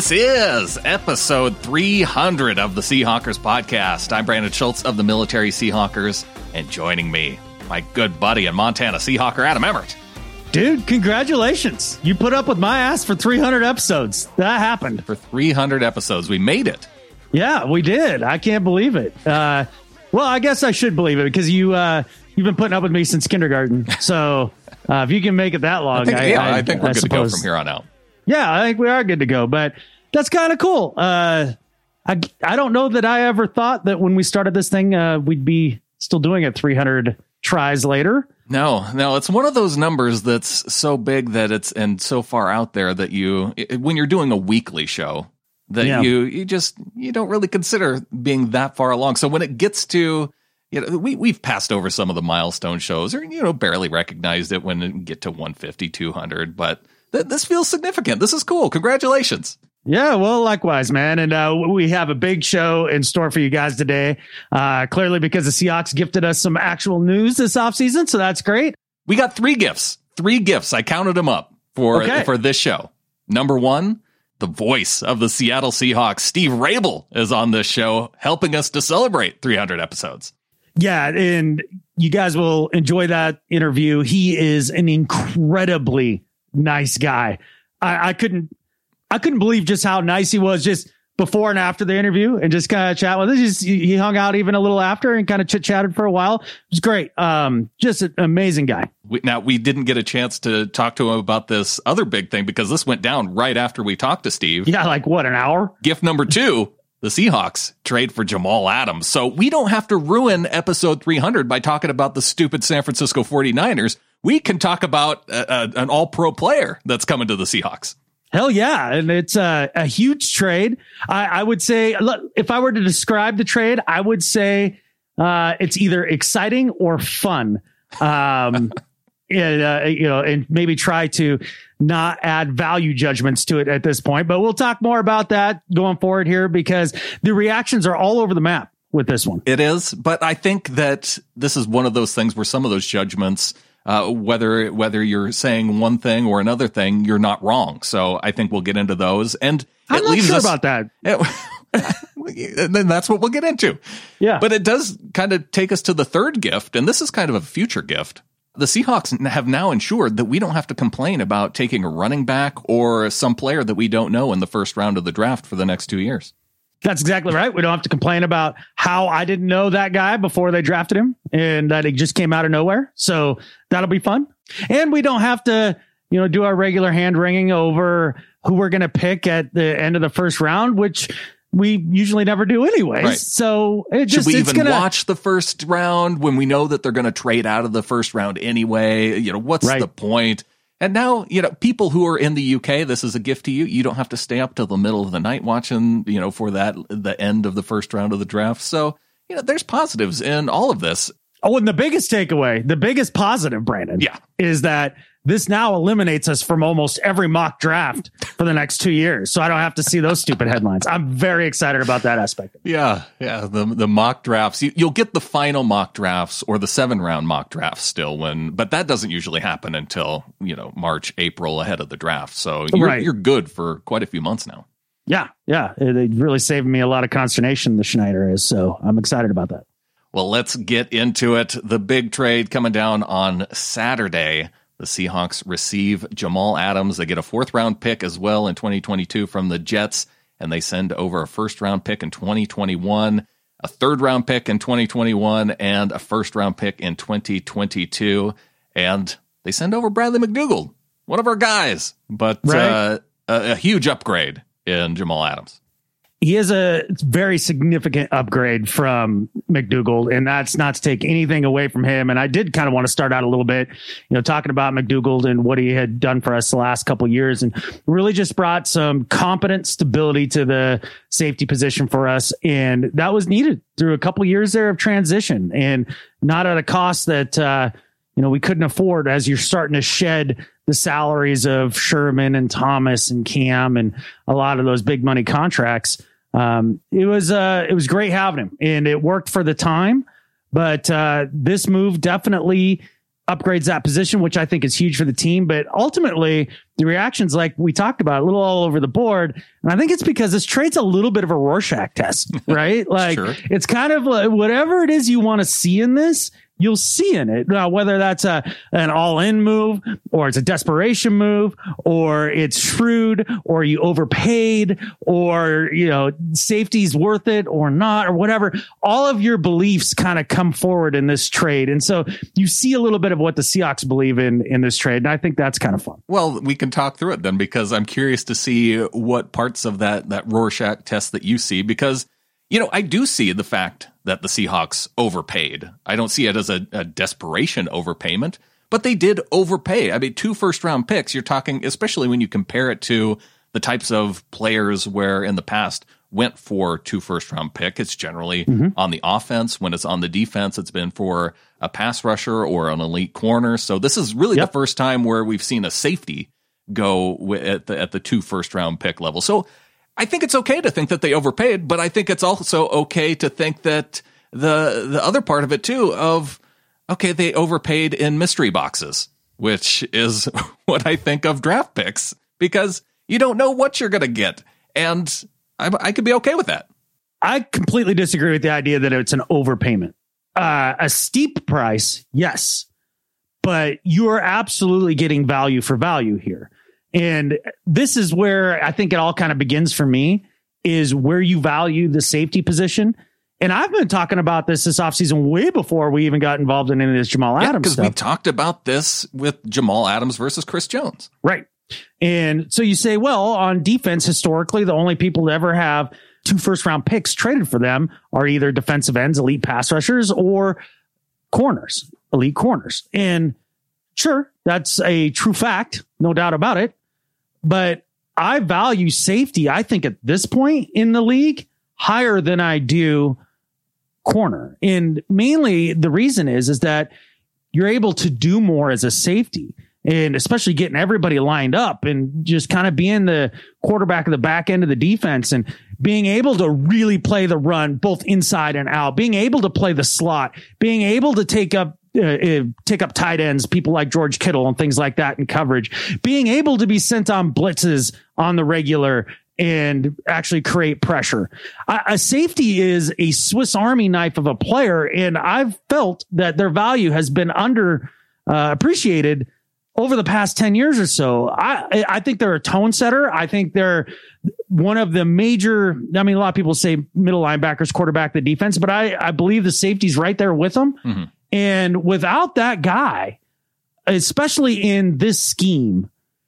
This is episode 300 of the Seahawkers podcast. I'm Brandon Schultz of the Military Seahawkers, and joining me, my good buddy and Montana Seahawker, Adam Emmert. Dude, congratulations. You put up with my ass for 300 episodes. That happened. For 300 episodes, we made it. Yeah, we did. I can't believe it. Well, I guess I should believe it because you've been putting up with me since kindergarten. So if you can make it that long, I think we're good to go from here on out. Yeah, I think we are good to go, but that's kind of cool. I don't know that I ever thought that when we started this thing, we'd be still doing it 300 tries later. No, it's one of those numbers that's so big that it's and so far out there that when you're doing a weekly show, that you don't really consider being that far along. So when it gets to, we've passed over some of the milestone shows or, barely recognized it when it get to 150, 200, but this feels significant. This is cool. Congratulations. Yeah, well, likewise, man. And we have a big show in store for you guys today. Clearly because the Seahawks gifted us some actual news this offseason, so that's great. We got three gifts. I counted them up for this show. Number one, the voice of the Seattle Seahawks, Steve Rabel, is on this show, helping us to celebrate 300 episodes. Yeah, and you guys will enjoy that interview. He is an incredibly nice guy. I couldn't believe just how nice he was just before and after the interview, and just kind of chat with us. He hung out even a little after and kind of chit chatted for a while. It was great. Just an amazing guy. We didn't get a chance to talk to him about this other big thing because this went down right after we talked to Steve. Yeah, like what, an hour? Gift number 2. The Seahawks trade for Jamal Adams. So we don't have to ruin episode 300 by talking about the stupid San Francisco 49ers. We can talk about an all-pro player that's coming to the Seahawks. Hell yeah. And it's a huge trade. I would say, look, if I were to describe the trade, I would say it's either exciting or fun. And maybe try to not add value judgments to it at this point. But we'll talk more about that going forward here because the reactions are all over the map with this one. It is. But I think that this is one of those things where some of those judgments, whether you're saying one thing or another thing, you're not wrong. So I think we'll get into those. And I'm not sure about that. And then that's what we'll get into. Yeah. But it does kind of take us to the third gift. And this is kind of a future gift. The Seahawks have now ensured that we don't have to complain about taking a running back or some player that we don't know in the first round of the draft for the next 2 years. That's exactly right. We don't have to complain about how I didn't know that guy before they drafted him and that he just came out of nowhere. So that'll be fun. And we don't have to, do our regular hand wringing over who we're going to pick at the end of the first round, which we usually never do anyways. Right. So should we even watch the first round when we know that they're going to trade out of the first round anyway? What's the point? And now, people who are in the UK, this is a gift to you. You don't have to stay up till the middle of the night watching, for the end of the first round of the draft. So, there's positives in all of this. Oh, and the biggest takeaway, the biggest positive, Brandon, is that this now eliminates us from almost every mock draft for the next 2 years. So I don't have to see those stupid headlines. I'm very excited about that aspect. Yeah. The mock drafts, you'll get the final mock drafts or the 7-round mock drafts still but that doesn't usually happen until, March, April ahead of the draft. So you're good for quite a few months now. Yeah. It really saved me a lot of consternation, the Schneider is. So I'm excited about that. Well, let's get into it. The big trade coming down on Saturday. The Seahawks receive Jamal Adams. They get a 4th-round pick as well in 2022 from the Jets, and they send over a 1st-round pick in 2021, a 3rd-round pick in 2021, and a 1st-round pick in 2022. And they send over Bradley McDougald, one of our guys, but a huge upgrade in Jamal Adams. He is a very significant upgrade from McDougald, and that's not to take anything away from him. And I did kind of want to start out a little bit, talking about McDougald and what he had done for us the last couple of years, and really just brought some competent stability to the safety position for us. And that was needed through a couple of years there of transition, and not at a cost that, we couldn't afford as you're starting to shed the salaries of Sherman and Thomas and Cam and a lot of those big money contracts. It was great having him, and it worked for the time, but this move definitely upgrades that position, which I think is huge for the team. But ultimately, the reactions, like we talked about, a little all over the board. And I think it's because this trade's a little bit of a Rorschach test, right? Like sure. It's kind of like whatever it is you want to see in this, you'll see in it. Now, whether that's an all-in move or it's a desperation move or it's shrewd or you overpaid or, safety's worth it or not or whatever, all of your beliefs kind of come forward in this trade. And so you see a little bit of what the Seahawks believe in this trade. And I think that's kind of fun. Well, we can talk through it then, because I'm curious to see what parts of that Rorschach test that you see, because I do see the fact that the Seahawks overpaid. I don't see it as a desperation overpayment, but they did overpay. I mean, 2 first-round picks, you're talking, especially when you compare it to the types of players where in the past went for 2 first-round pick. It's generally on the offense. When it's on the defense, it's been for a pass rusher or an elite corner. So this is really the first time where we've seen a safety go at the 2 first-round pick level. So I think it's okay to think that they overpaid, but I think it's also okay to think that the other part of it too of, okay, they overpaid in mystery boxes, which is what I think of draft picks, because you don't know what you're going to get. And I could be okay with that. I completely disagree with the idea that it's an overpayment. A steep price, yes, but you're absolutely getting value for value here. And this is where I think it all kind of begins for me, is where you value the safety position. And I've been talking about this offseason way before we even got involved in any of this Jamal Adams stuff. Because we talked about this with Jamal Adams versus Chris Jones. Right. And so you say, well, on defense, historically, the only people to ever have 2 first-round picks traded for them are either defensive ends, elite pass rushers, or corners, elite corners. And sure, that's a true fact, no doubt about it. But I value safety, I think, at this point in the league higher than I do corner. And mainly the reason is that you're able to do more as a safety, and especially getting everybody lined up and just kind of being the quarterback of the back end of the defense and being able to really play the run both inside and out, being able to play the slot, being able to take up tight ends, people like George Kittle and things like that in coverage, being able to be sent on blitzes on the regular and actually create pressure. A safety is a Swiss Army knife of a player, and I've felt that their value has been appreciated over the past 10 years or so. I think they're a tone setter. I think they're one of the major, a lot of people say middle linebackers, quarterback, the defense, but I believe the safety's right there with them. Mm-hmm. And without that guy, especially in this scheme,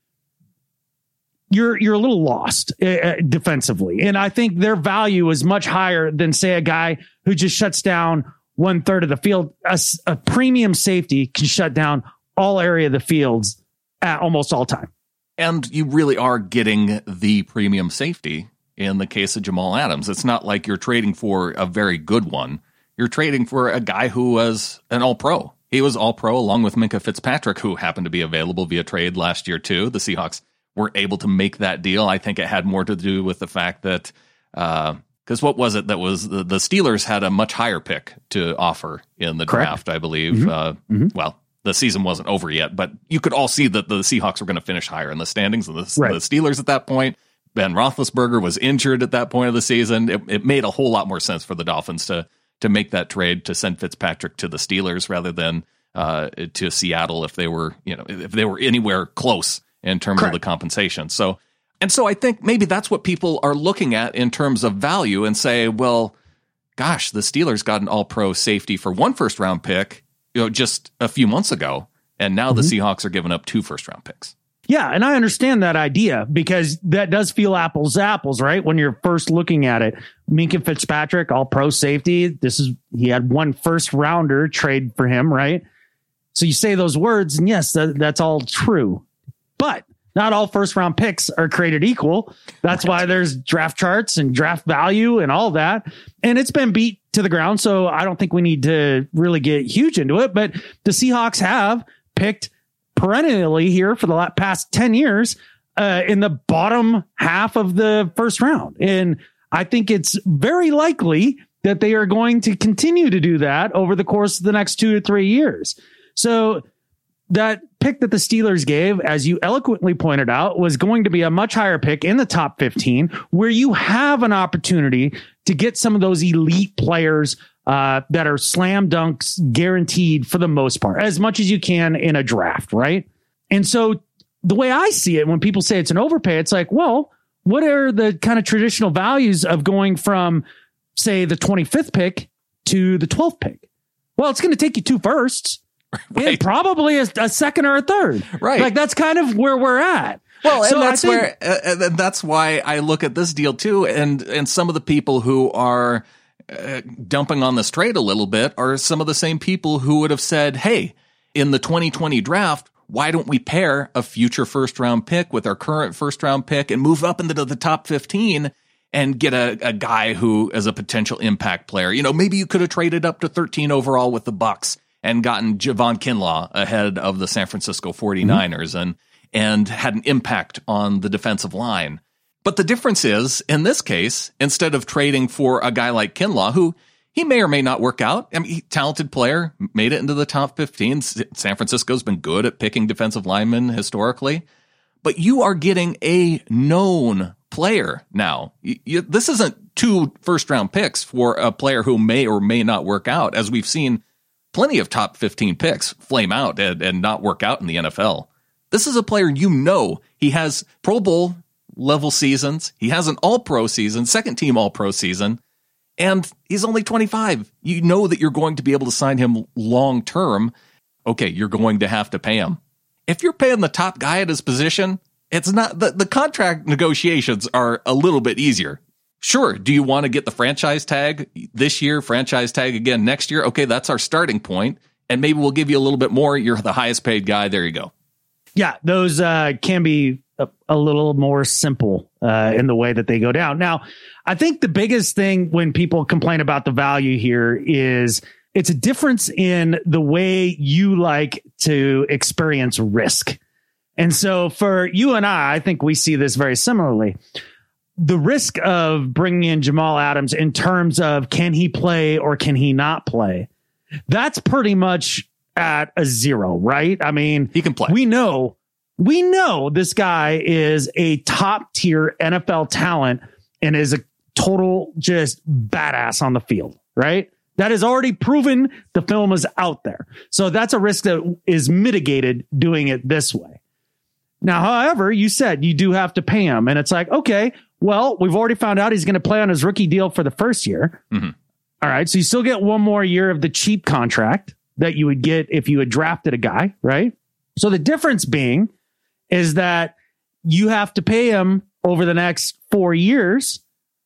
you're a little lost defensively. And I think their value is much higher than, say, a guy who just shuts down 1/3 of the field. A premium safety can shut down all area of the fields at almost all time. And you really are getting the premium safety in the case of Jamal Adams. It's not like you're trading for a very good one. You're trading for a guy who was an all-pro. He was all-pro along with Minkah Fitzpatrick, who happened to be available via trade last year, too. The Seahawks were able to make that deal. I think it had more to do with the fact that, because what was it that was the Steelers had a much higher pick to offer in the draft, I believe. Mm-hmm. Well, the season wasn't over yet, but you could all see that the Seahawks were going to finish higher in the standings than the Steelers at that point. Ben Roethlisberger was injured at that point of the season. It made a whole lot more sense for the Dolphins to make that trade, to send Fitzpatrick to the Steelers rather than to Seattle if they were anywhere close in terms of the compensation. So I think maybe that's what people are looking at in terms of value and say, well, gosh, the Steelers got an all-pro safety for 1 first-round pick, just a few months ago, and now the Seahawks are giving up 2 first-round picks. Yeah, and I understand that idea because that does feel apples to apples, right? When you're first looking at it, Minkah Fitzpatrick, all-pro safety. He had 1 first-rounder trade for him, right? So you say those words, and yes, that's all true. But not all first-round picks are created equal. That's why there's draft charts and draft value and all that. And it's been beat to the ground, so I don't think we need to really get huge into it. But the Seahawks have picked perennially here for the past 10 years in the bottom half of the first round. And I think it's very likely that they are going to continue to do that over the course of the next 2 to 3 years. So that pick that the Steelers gave, as you eloquently pointed out, was going to be a much higher pick in the top 15, where you have an opportunity to get some of those elite players that are slam dunks guaranteed for the most part, as much as you can in a draft, right? And so the way I see it, when people say it's an overpay, it's like, well, what are the kind of traditional values of going from, say, the 25th pick to the 12th pick? Well, it's going to take you 2 firsts. Right. And probably a second or a third. Right. Like, that's kind of where we're at. Well, and that's why I look at this deal too. And some of the people who are dumping on this trade a little bit are some of the same people who would have said, hey, in the 2020 draft, why don't we pair a future first round pick with our current first round pick and move up into the top 15 and get a guy who is a potential impact player? You know, maybe you could have traded up to 13 overall with the Bucks and gotten Javon Kinlaw ahead of the San Francisco 49ers and had an impact on the defensive line. But the difference is, in this case, instead of trading for a guy like Kinlaw, who he may or may not work out, I mean, talented player, made it into the top 15. San Francisco's been good at picking defensive linemen historically. But you are getting a known player now. This isn't 2 first-round picks for a player who may or may not work out, as we've seen plenty of top 15 picks flame out and not work out in the NFL. This is a player, you know, he has Pro Bowl level seasons. He has an all-pro season, second team all-pro season, and he's only 25. You know that you're going to be able to sign him long-term. Okay, you're going to have to pay him. If you're paying the top guy at his position, it's not the contract negotiations are a little bit easier. Sure. Do you want to get the franchise tag this year, franchise tag again next year? Okay, that's our starting point. And maybe we'll give you a little bit more. You're the highest paid guy. There you go. Yeah, those can be a little more simple in the way that they go down. Now, I think the biggest thing when people complain about the value here is it's a difference in the way you like to experience risk. And so for you and I think we see this very similarly. The risk of bringing in Jamal Adams in terms of can he play or can he not play, that's pretty much at a 0, right? I mean, he can play. We know this guy is a top tier NFL talent and is a total just badass on the field, right? That is already proven. The film is out there. So that's a risk that is mitigated doing it this way. Now, however, you said you do have to pay him, and it's like, okay, well, we've already found out he's going to play on his rookie deal for the first year. Mm-hmm. All right. So you still get 1 more year of the cheap contract that you would get if you had drafted a guy, right? So the difference being is that you have to pay him over the next 4 years.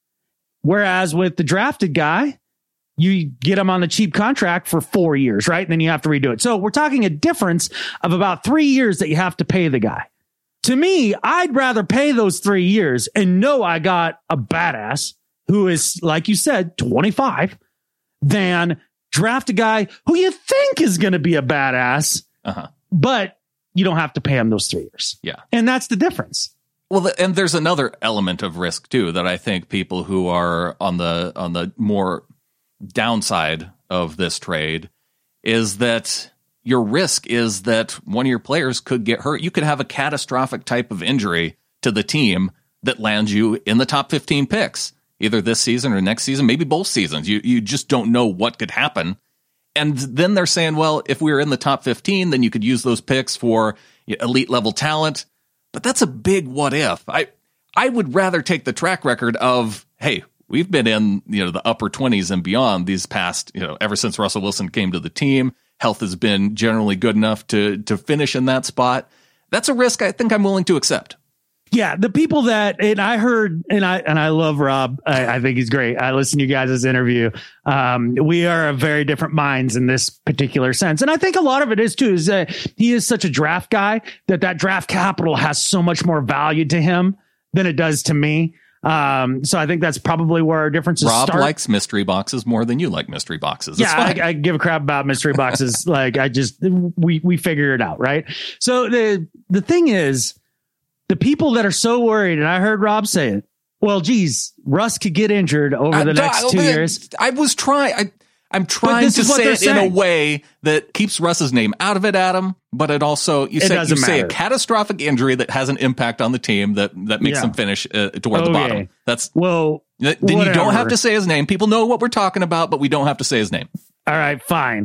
Whereas with the drafted guy, you get him on the cheap contract for 4 years, right? And then you have to redo it. So we're talking a difference of about 3 years that you have to pay the guy. To me, I'd rather pay those 3 years and know I got a badass who is, like you said, 25 than draft a guy who you think is going to be a badass, but you don't have to pay him those 3 years. Yeah. And that's the difference. Well, and there's another element of risk too, that I think people who are on the more downside of this trade is that your risk is that one of your players could get hurt. You could have a catastrophic type of injury to the team that lands you in the top 15 picks, either this season or next season, maybe both seasons. You just don't know what could happen. And then they're saying, well, if we were in the top 15, then you could use those picks for elite level talent. But that's a big what if. I would rather take the track record of, hey, we've been in the upper 20s and beyond these past, ever since Russell Wilson came to the team. Health has been generally good enough to finish in that spot. That's a risk I think I'm willing to accept. Yeah, the people that, and I heard, and I love Rob. I think he's great. I listened to you guys' interview. We are of very different minds in this particular sense. And I think a lot of it is too, is that he is such a draft guy that draft capital has so much more value to him than it does to me. So I think that's probably where our differences start. Rob likes mystery boxes more than you like mystery boxes. That's I give a crap about mystery boxes. We figure it out. Right. So the thing is, the people that are so worried, and I heard Rob say it, well, geez, Russ could get injured over the next 2 years. I was trying. I'm trying to say it in a way that keeps Russ's name out of it, Adam, but it also, you say a catastrophic injury that has an impact on the team that makes them finish toward the bottom. Then you don't have to say his name. People know what we're talking about, but we don't have to say his name. All right, fine.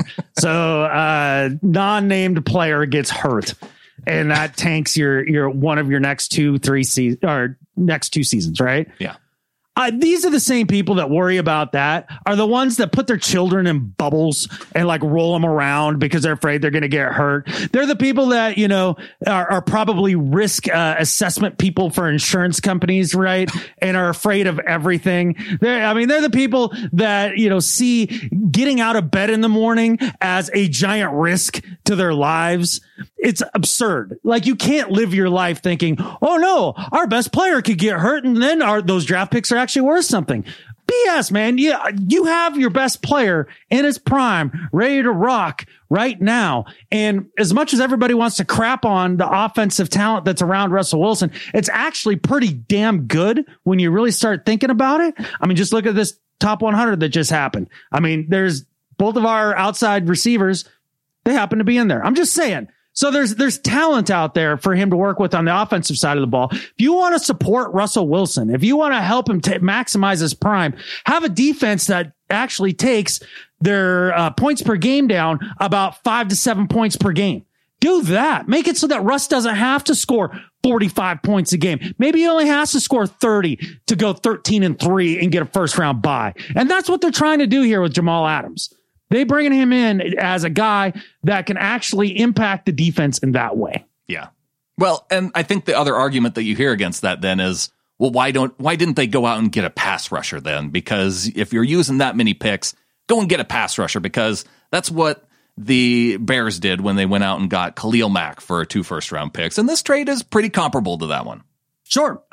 So non-named player gets hurt, and that tanks your one of your next 2-3 seasons or next 2 seasons, right? Yeah. These are the same people that worry about that, are the ones that put their children in bubbles and like roll them around because they're afraid they're going to get hurt. They're the people that, are probably risk assessment people for insurance companies, right? And are afraid of everything. They're the people that, see getting out of bed in the morning as a giant risk to their lives. It's absurd. Like, you can't live your life thinking, oh no, our best player could get hurt and then those draft picks are actually worth something. BS, man. Yeah, you have your best player in his prime, ready to rock right now. And as much as everybody wants to crap on the offensive talent that's around Russell Wilson, it's actually pretty damn good when you really start thinking about it. I mean, just look at this top 100 that just happened. I mean, there's both of our outside receivers. They happen to be in there. I'm just saying. So there's talent out there for him to work with on the offensive side of the ball. If you want to support Russell Wilson, if you want to help him maximize his prime, have a defense that actually takes their points per game down about 5 to 7 points per game. Do that. Make it so that Russ doesn't have to score 45 points a game. Maybe he only has to score 30 to go 13-3 and get a first round bye. And that's what they're trying to do here with Jamal Adams. They bringing him in as a guy that can actually impact the defense in that way. Yeah. Well, and I think the other argument that you hear against that then is, well, why didn't they go out and get a pass rusher then? Because if you're using that many picks, go and get a pass rusher, because that's what the Bears did when they went out and got Khalil Mack for 2 first-round picks. And this trade is pretty comparable to that one. Sure.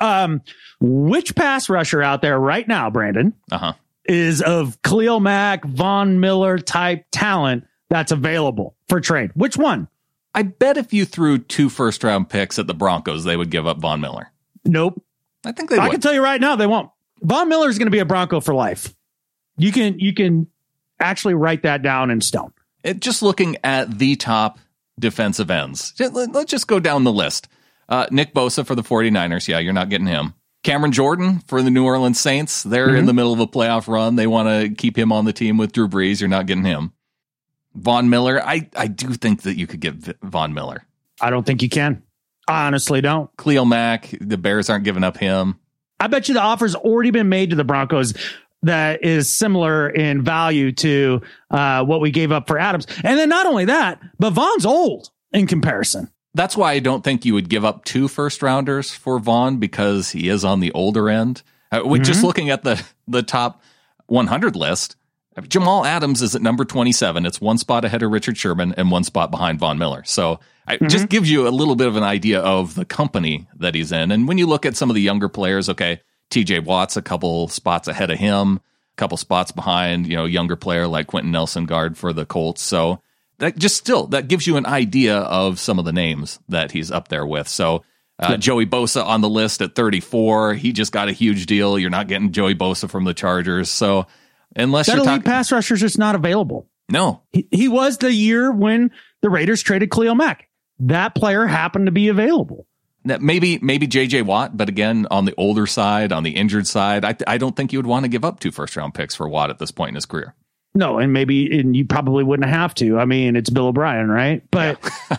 Which pass rusher out there right now, Brandon? Is of Khalil Mack, Von Miller type talent that's available for trade? Which one? I bet if you threw 2 first-round picks at the Broncos, they would give up Von Miller. Nope. I think they would. I can tell you right now, they won't. Von Miller is going to be a Bronco for life. You can actually write that down in stone. Just looking at the top defensive ends, let's just go down the list. Nick Bosa for the 49ers. Yeah, you're not getting him. Cameron Jordan for the New Orleans Saints. They're in the middle of a playoff run. They want to keep him on the team with Drew Brees. You're not getting him. Von Miller. I do think that you could get Von Miller. I don't think you can. I honestly don't. Khalil Mack. The Bears aren't giving up him. I bet you the offer's already been made to the Broncos that is similar in value to what we gave up for Adams. And then not only that, but Von's old in comparison. That's why I don't think you would give up 2 first-rounders for Vaughn, because he is on the older end. Just looking at the top 100 list, Jamal Adams is at number 27. It's 1 spot ahead of Richard Sherman and 1 spot behind Von Miller. So it just gives you a little bit of an idea of the company that he's in. And when you look at some of the younger players, okay, TJ Watt's a couple spots ahead of him, a couple spots behind, younger player like Quentin Nelson, guard for the Colts. So that gives you an idea of some of the names that he's up there with. So Joey Bosa on the list at 34. He just got a huge deal. You're not getting Joey Bosa from the Chargers. So unless that elite pass rusher is just not available. No. He was the year when the Raiders traded Khalil Mack. That player happened to be available. Maybe JJ Watt, but again, on the older side, on the injured side, I don't think you would want to give up 2 first-round picks for Watt at this point in his career. No, and you probably wouldn't have to. I mean, it's Bill O'Brien, right? But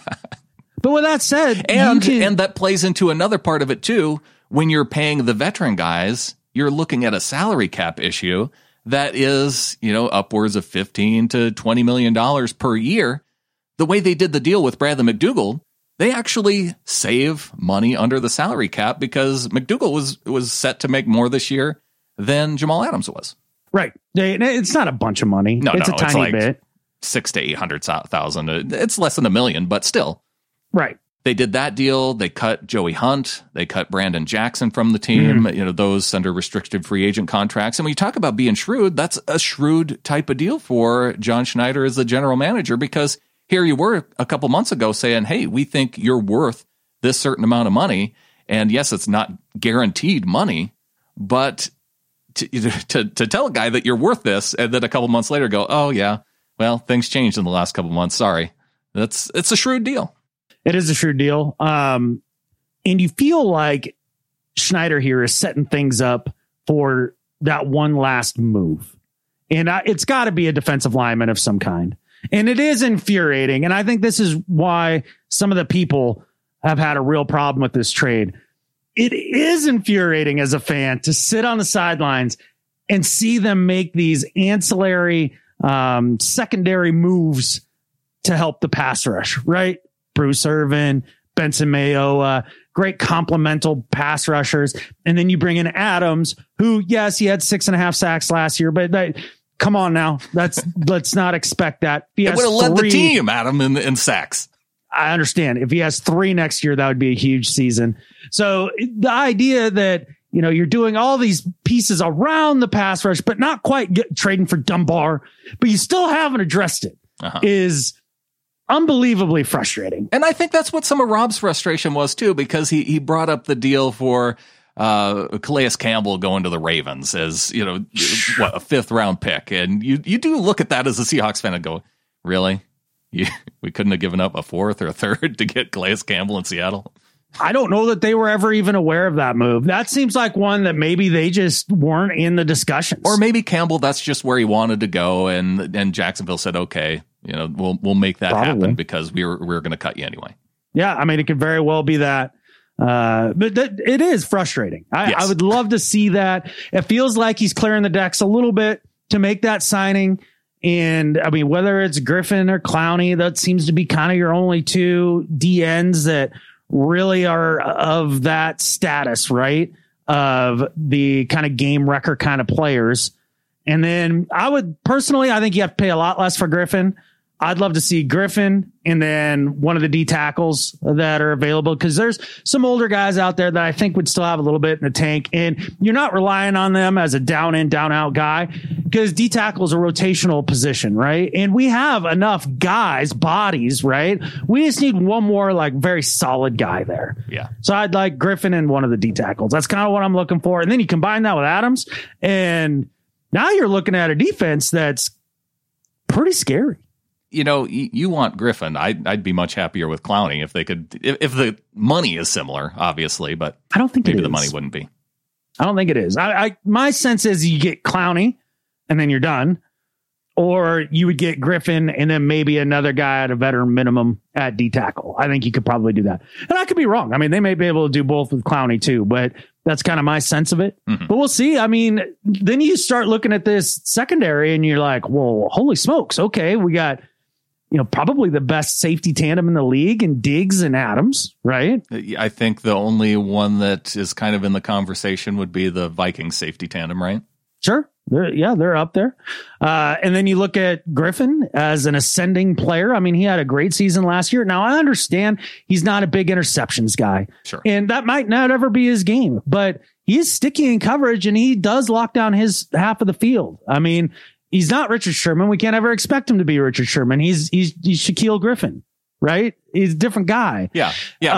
but with that said, and that plays into another part of it too. When you're paying the veteran guys, you're looking at a salary cap issue that is, upwards of $15 to $20 million per year. The way they did the deal with Bradley McDougald, they actually save money under the salary cap because McDougald was set to make more this year than Jamal Adams was. Right. It's not a bunch of money. No, it's a tiny like bit. 600,000 to 800,000. It's less than $1 million, but still. Right. They did that deal. They cut Joey Hunt. They cut Brandon Jackson from the team. Those under restricted free agent contracts. And when you talk about being shrewd, that's a shrewd type of deal for John Schneider as the general manager, because here you were a couple months ago saying, hey, we think you're worth this certain amount of money. And yes, it's not guaranteed money, but to tell a guy that you're worth this, and then a couple months later go, oh yeah, well, things changed in the last couple months. Sorry. It's a shrewd deal. It is a shrewd deal. And you feel like Schneider here is setting things up for that one last move. And it's got to be a defensive lineman of some kind. And it is infuriating. And I think this is why some of the people have had a real problem with this trade. It is infuriating as a fan to sit on the sidelines and see them make these ancillary, secondary moves to help the pass rush, right? Bruce Irvin, Benson Mayowa, great complemental pass rushers. And then you bring in Adams, who, yes, he had 6.5 sacks last year, but come on now. Let's not expect that. It would have led the team, Adam, in sacks. I understand. If he has 3 next year, that would be a huge season. So the idea that, you're doing all these pieces around the pass rush, but not quite trading for Dunbar, but you still haven't addressed it, is unbelievably frustrating. And I think that's what some of Rob's frustration was too, because he brought up the deal for Calais Campbell going to the Ravens as, a 5th round pick. And you do look at that as a Seahawks fan and go, really? We couldn't have given up a 4th or a 3rd to get Calais Campbell in Seattle? I don't know that they were ever even aware of that move. That seems like one that maybe they just weren't in the discussions. Or maybe Campbell, that's just where he wanted to go. And Jacksonville said, okay, we'll make that happen because we're going to cut you anyway. Yeah. I mean, it could very well be that. But it is frustrating. I would love to see that. It feels like he's clearing the decks a little bit to make that signing. And I mean, whether it's Griffin or Clowney, that seems to be kind of your only 2 DNs that really are of that status, right? Of the kind of game wrecker kind of players. And then I think you have to pay a lot less for Griffin. I'd love to see Griffin and then one of the D tackles that are available, because there's some older guys out there that I think would still have a little bit in the tank, and you're not relying on them as a down in, down out guy, because D tackle is a rotational position, right? And we have enough guys, bodies, right? We just need one more like very solid guy there. Yeah. So I'd like Griffin and one of the D tackles. That's kind of what I'm looking for. And then you combine that with Adams, and now you're looking at a defense that's pretty scary. You want Griffin. I'd be much happier with Clowney if they could, if the money is similar, obviously, but I don't think maybe the money wouldn't be. I don't think it is. My sense is you get Clowney and then you're done, or you would get Griffin and then maybe another guy at a veteran minimum at D tackle. I think you could probably do that. And I could be wrong. I mean, they may be able to do both with Clowney too, but that's kind of my sense of it. Mm-hmm. But we'll see. I mean, then you start looking at this secondary and you're like, well, holy smokes. Okay. We got, probably the best safety tandem in the league, and Diggs and Adams, right? I think the only one that is kind of in the conversation would be the Vikings safety tandem, right? Sure. They're up there. And then you look at Griffin as an ascending player. I mean, he had a great season last year. Now, I understand he's not a big interceptions guy. Sure. And that might not ever be his game, but he is sticky in coverage and he does lock down his half of the field. I mean, he's not Richard Sherman. We can't ever expect him to be Richard Sherman. He's Shaquille Griffin, right? He's a different guy. Yeah.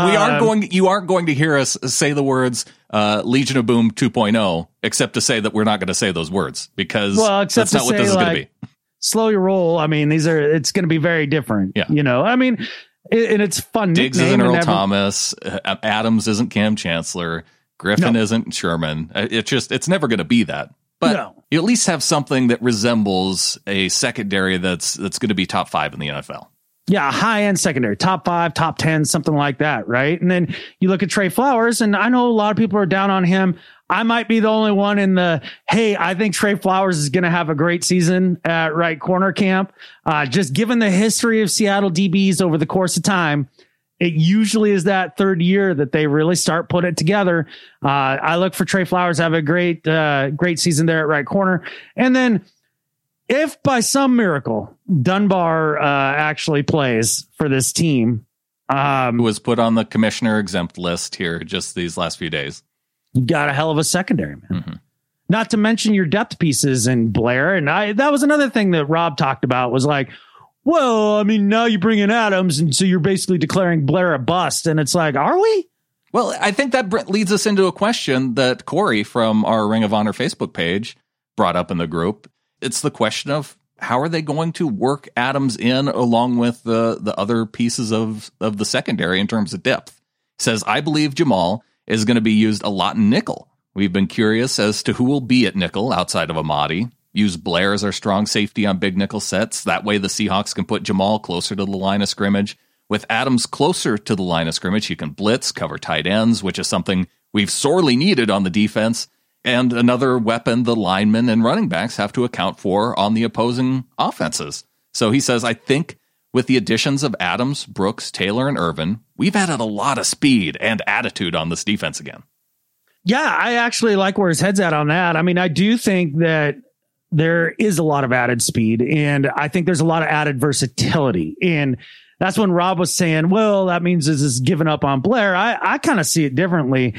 You aren't going to hear us say the words Legion of Boom 2.0, except to say that we're not going to say those words, because that's not what this is going to be. Slow your roll. I mean, it's going to be very different. Yeah. I mean, and it's fun. Diggs isn't Earl Thomas. Adams isn't Cam Chancellor. Griffin isn't Sherman. It's never going to be that. But you at least have something that resembles a secondary that's going to be top 5 in the NFL. Yeah, high-end secondary, top 5, top 10, something like that, right? And then you look at Trey Flowers, and I know a lot of people are down on him. I might be the only one in the, hey, I think Trey Flowers is going to have a great season at right corner camp. Just given the history of Seattle DBs over the course of time, it usually is that 3rd year that they really start putting it together. I look for Trey Flowers to have a great season there at right corner. And then if by some miracle Dunbar actually plays for this team, who was put on the commissioner exempt list here just these last few days, you've got a hell of a secondary, man. Mm-hmm. Not to mention your depth pieces in Blair. And that was another thing that Rob talked about, was like, well, I mean, now you bring in Adams, and so you're basically declaring Blair a bust. And it's like, are we? Well, I think that leads us into a question that Corey from our Ring of Honor Facebook page brought up in the group. It's the question of how are they going to work Adams in along with the other pieces of the secondary in terms of depth. He says, I believe Jamal is going to be used a lot in nickel. We've been curious as to who will be at nickel outside of Amadi. Use Blair as our strong safety on big nickel sets. That way the Seahawks can put Jamal closer to the line of scrimmage. With Adams closer to the line of scrimmage, he can blitz, cover tight ends, which is something we've sorely needed on the defense. And another weapon the linemen and running backs have to account for on the opposing offenses. So he says, I think with the additions of Adams, Brooks, Taylor, and Irvin, we've added a lot of speed and attitude on this defense again. Yeah, I actually like where his head's at on that. I mean, I do think that there is a lot of added speed, and I think there's a lot of added versatility. And that's when Rob was saying, well, that means this is giving up on Blair. I kind of see it differently.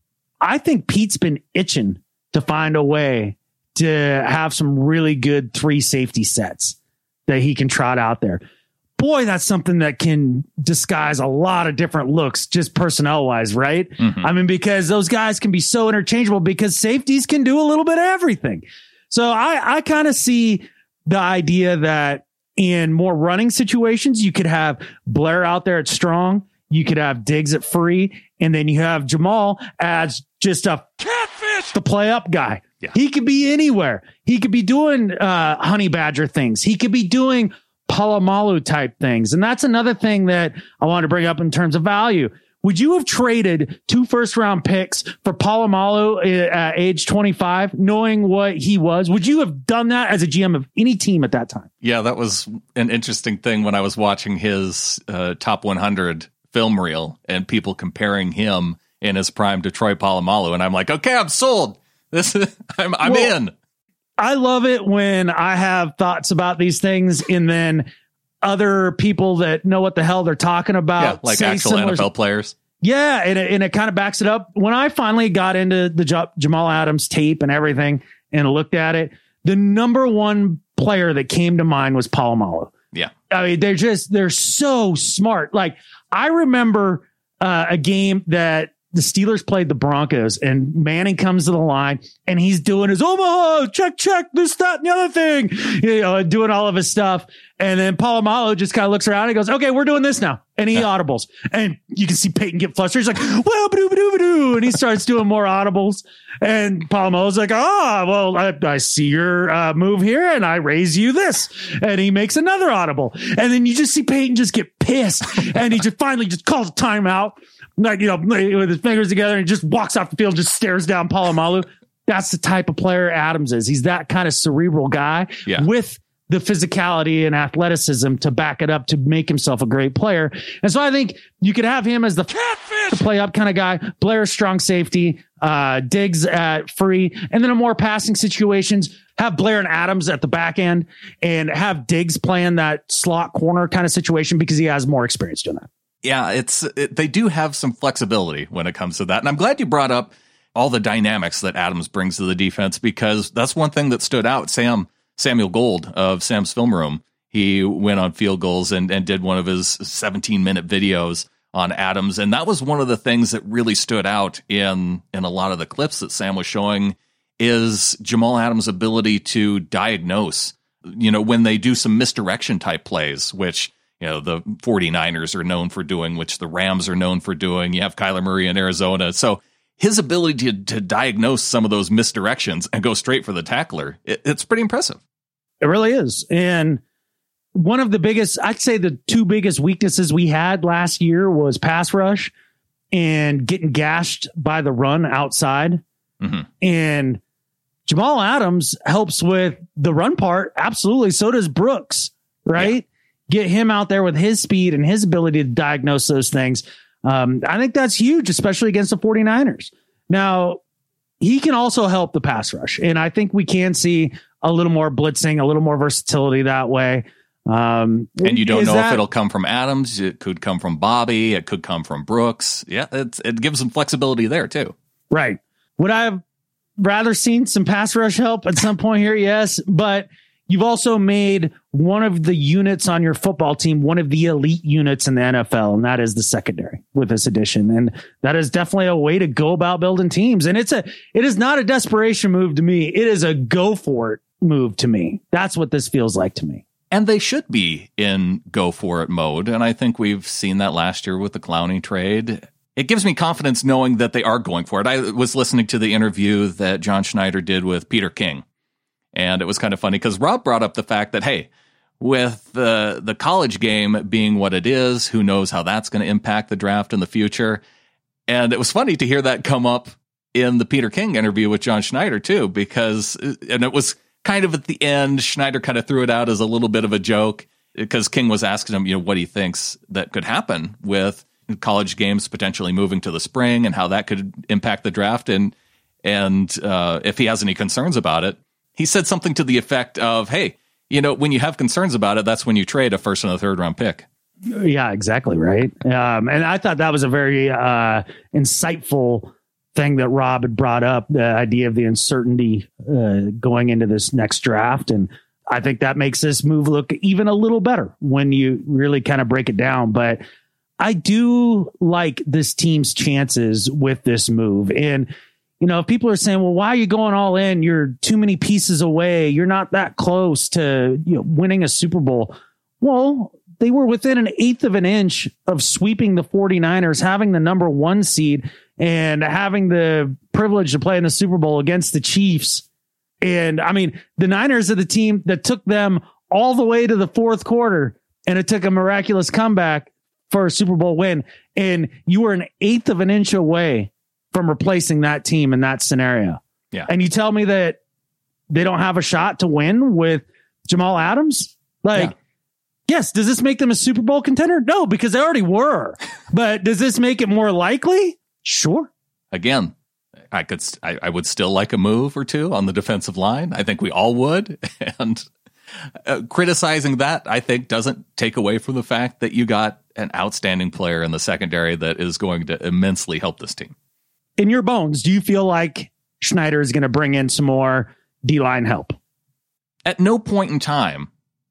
I think Pete's been itching to find a way to have some really good 3 safety sets that he can trot out there. Boy, that's something that can disguise a lot of different looks, just personnel wise, right? Mm-hmm. I mean, because those guys can be so interchangeable because safeties can do a little bit of everything. So I kind of see the idea that in more running situations, you could have Blair out there at strong. You could have Diggs at free, and then you have Jamal as just a catfish, the play up guy. Yeah. He could be anywhere. He could be doing honey badger things. He could be doing Palomalu type things. And that's another thing that I want to bring up in terms of value. Would you have traded 2 first-round picks for Palomalu at age 25, knowing what he was? Would you have done that as a GM of any team at that time? Yeah, that was an interesting thing when I was watching his top 100 film reel and people comparing him in his prime to Troy Polamalu, and I'm like, okay, I'm sold. I'm in. I love it when I have thoughts about these things, and then other people that know what the hell they're talking about, like actual NFL players. Yeah, and it kind of backs it up. When I finally got into the Jamal Adams tape and everything and looked at it, the number one player that came to mind was Polamalu. Yeah. I mean, they're so smart. Like, I remember a game that the Steelers played the Broncos, and Manning comes to the line and he's doing his Omaha, check, this, that, and the other thing, doing all of his stuff. And then Polamalu just kind of looks around and he goes, okay, we're doing this now. And he audibles, and you can see Peyton get flustered. He's like, well, ba-doo, and he starts doing more audibles. And Polamalu's like, well, I see your move here, and I raise you this. And he makes another audible. And then you just see Peyton just get pissed, and he just finally just calls a timeout, like, with his fingers together, and he just walks off the field, just stares down Polamalu. That's the type of player Adams is. He's that kind of cerebral guy with the physicality and athleticism to back it up to make himself a great player. And so I think you could have him as the play up kind of guy, Blair strong safety, Diggs at free, and then in more passing situations, have Blair and Adams at the back end, and have Diggs playing that slot corner kind of situation because he has more experience doing that. Yeah, they do have some flexibility when it comes to that. And I'm glad you brought up all the dynamics that Adams brings to the defense, because that's one thing that stood out. Samuel Gold of Sam's Film Room, he went on Field Goals and did one of his 17-minute videos on Adams. And that was one of the things that really stood out in a lot of the clips that Sam was showing, is Jamal Adams' ability to diagnose, when they do some misdirection type plays, which, the 49ers are known for doing, which the Rams are known for doing. You have Kyler Murray in Arizona. So his ability to diagnose some of those misdirections and go straight for the tackler, it's pretty impressive. It really is. And one of the biggest, I'd say the 2 biggest weaknesses we had last year was pass rush and getting gashed by the run outside. Mm-hmm. And Jamal Adams helps with the run part. Absolutely. So does Brooks, right? Yeah. Get him out there with his speed and his ability to diagnose those things. I think that's huge, especially against the 49ers. Now, he can also help the pass rush, and I think we can see a little more blitzing, a little more versatility that way. And you don't know if it'll come from Adams. It could come from Bobby. It could come from Brooks. Yeah, it gives some flexibility there, too. Right. Would I have rather seen some pass rush help at some point here? Yes. But, you've also made one of the units on your football team one of the elite units in the NFL, and that is the secondary with this addition. And that is definitely a way to go about building teams. And it is not a desperation move to me. It is a go for it move to me. That's what this feels like to me. And they should be in go for it mode. And I think we've seen that last year with the Clowney trade. It gives me confidence knowing that they are going for it. I was listening to the interview that John Schneider did with Peter King. And it was kind of funny because Rob brought up the fact that, hey, with the college game being what it is, who knows how that's going to impact the draft in the future. And it was funny to hear that come up in the Peter King interview with John Schneider, too, because and it was kind of at the end, Schneider kind of threw it out as a little bit of a joke because King was asking him, what he thinks that could happen with college games potentially moving to the spring and how that could impact the draft. And if he has any concerns about it, he said something to the effect of, hey, when you have concerns about it, that's when you trade a first and a third round pick. Yeah, exactly. Right. And I thought that was a very insightful thing that Rob had brought up, the idea of the uncertainty going into this next draft. And I think that makes this move look even a little better when you really kind of break it down. But I do like this team's chances with this move. And, if people are saying, well, why are you going all in? You're too many pieces away. You're not that close to winning a Super Bowl. Well, they were within an eighth of an inch of sweeping the 49ers, having the number 1 seed and having the privilege to play in the Super Bowl against the Chiefs. And I mean, the Niners are the team that took them all the way to the fourth quarter, and it took a miraculous comeback for a Super Bowl win. And you were an eighth of an inch away from replacing that team in that scenario. Yeah. And you tell me that they don't have a shot to win with Jamal Adams? Yes. Does this make them a Super Bowl contender? No, because they already were. But does this make it more likely? Sure. Again, I would still like a move or two on the defensive line. I think we all would. And criticizing that, I think, doesn't take away from the fact that you got an outstanding player in the secondary that is going to immensely help this team. In your bones, do you feel like Schneider is going to bring in some more D-line help? At no point in time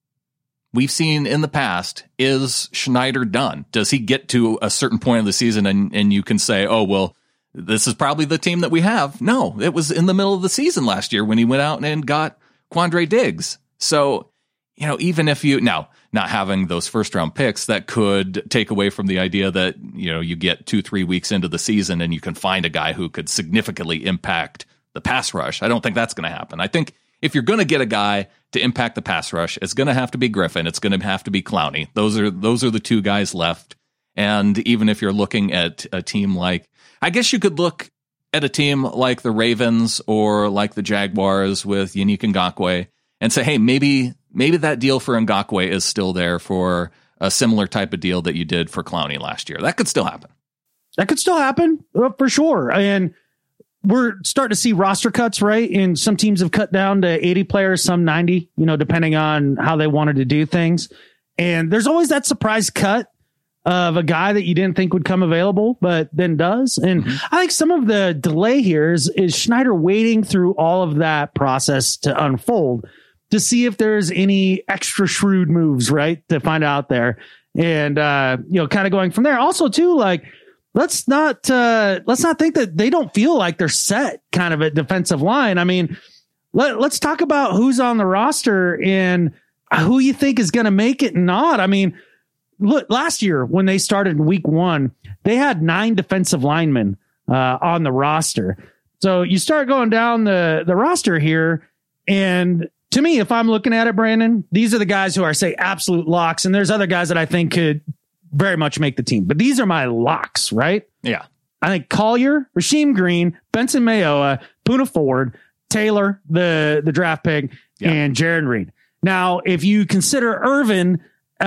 we've seen in the past, is Schneider done? Does he get to a certain point of the season and you can say, oh, well, this is probably the team that we have? No, it was in the middle of the season last year when he went out and got Quandre Diggs. So, even if now not having those first round picks, that could take away from the idea that, you get 2-3 weeks into the season and you can find a guy who could significantly impact the pass rush. I don't think that's going to happen. I think if you're going to get a guy to impact the pass rush, it's going to have to be Griffin. It's going to have to be Clowney. Those are the two guys left. And even if you're looking at a team like, I guess you could look at a team like the Ravens or like the Jaguars with Yannick Ngakoue and say, hey, maybe that deal for Ngakoue is still there for a similar type of deal that you did for Clowney last year. That could still happen. That could still happen for sure. And we're starting to see roster cuts, right? And some teams have cut down to 80 players, some 90, depending on how they wanted to do things. And there's always that surprise cut of a guy that you didn't think would come available, but then does. And I think some of the delay here is Schneider waiting through all of that process to unfold to see if there's any extra shrewd moves, right, to find out there. And, kind of going from there. Also, too, let's not think that they don't feel like they're set kind of at defensive line. I mean, let's talk about who's on the roster and who you think is going to make it and not. I mean, look, last year when they started in week 1, they had 9 defensive linemen on the roster. So you start going down the roster here, and to me, if I'm looking at it, Brandon, these are the guys who are, say, absolute locks, and there's other guys that I think could very much make the team. But these are my locks, right? Yeah. I think Collier, Rasheem Green, Benson Mayowa, Poona Ford, Taylor, the draft pick, and Jaron Reed. Now, if you consider Irvin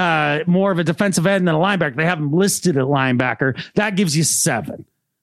more of a defensive end than a linebacker, they have him listed at linebacker, that gives you 7.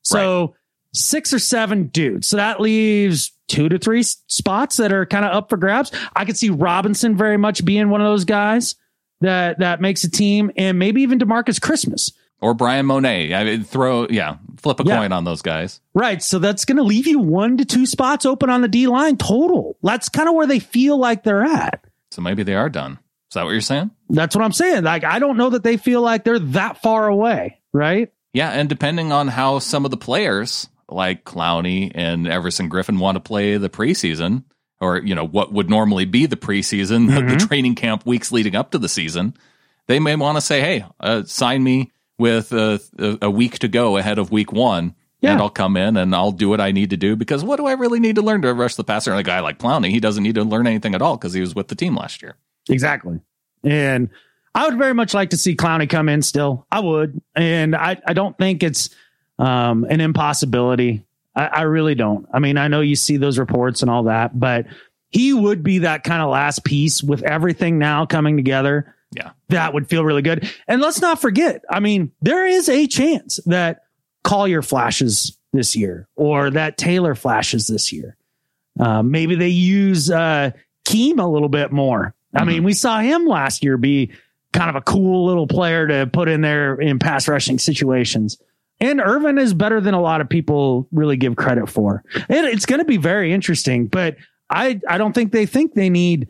So 6 or 7 dudes. So that leaves 2 to 3 spots that are kind of up for grabs. I could see Robinson very much being one of those guys that makes a team, and maybe even DeMarcus Christmas. Or Brian Monet. I mean, flip a coin on those guys. Right. So that's going to leave you 1 to 2 spots open on the D line total. That's kind of where they feel like they're at. So maybe they are done. Is that what you're saying? That's what I'm saying. Like, I don't know that they feel like they're that far away, right? Yeah, and depending on how some of the players like Clowney and Everson Griffin want to play the preseason, or, you know, what would normally be the preseason, the training camp weeks leading up to the season, they may want to say, hey, sign me with a week to go ahead of week one. Yeah. And I'll come in and I'll do what I need to do, because what do I really need to learn to rush the passer? And a guy like Clowney, he doesn't need to learn anything at all because he was with the team last year. Exactly. And I would very much like to see Clowney come in still. I would. And I don't think it's an impossibility. I really don't. I mean, I know you see those reports and all that, but he would be that kind of last piece with everything now coming together. Yeah. That would feel really good. And let's not forget, I mean, there is a chance that Collier flashes this year, or that Taylor flashes this year. Maybe they use Keem a little bit more. I mean, we saw him last year be kind of a cool little player to put in there in pass rushing situations. And Irvin is better than a lot of people really give credit for. And it's going to be very interesting, but I don't think they need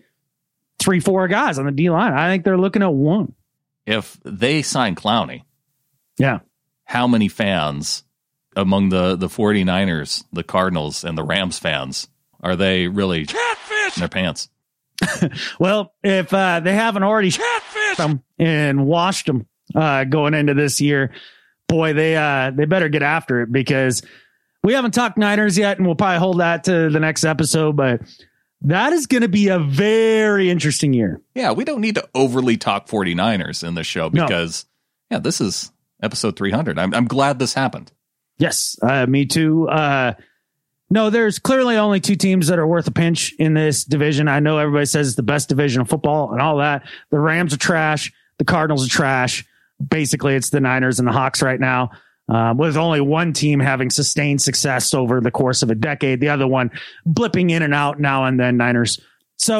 3-4 guys on the D line. I think they're looking at one. If they sign Clowney, yeah, how many fans among the 49ers, the Cardinals, and the Rams fans are they really catfish in their pants? Well, if they haven't already catfished them and washed them going into this year, boy, they better get after it, because we haven't talked Niners yet, and we'll probably hold that to the next episode, but that is going to be a very interesting year. Yeah, we don't need to overly talk 49ers in this show, because this is episode 300. I'm glad this happened. Yes, me too. No, there's clearly only two teams that are worth a pinch in this division. I know everybody says it's the best division of football and all that. The Rams are trash. The Cardinals are trash. Basically, it's the Niners and the Hawks right now, with only one team having sustained success over the course of a decade. The other one blipping in and out now and then, Niners. So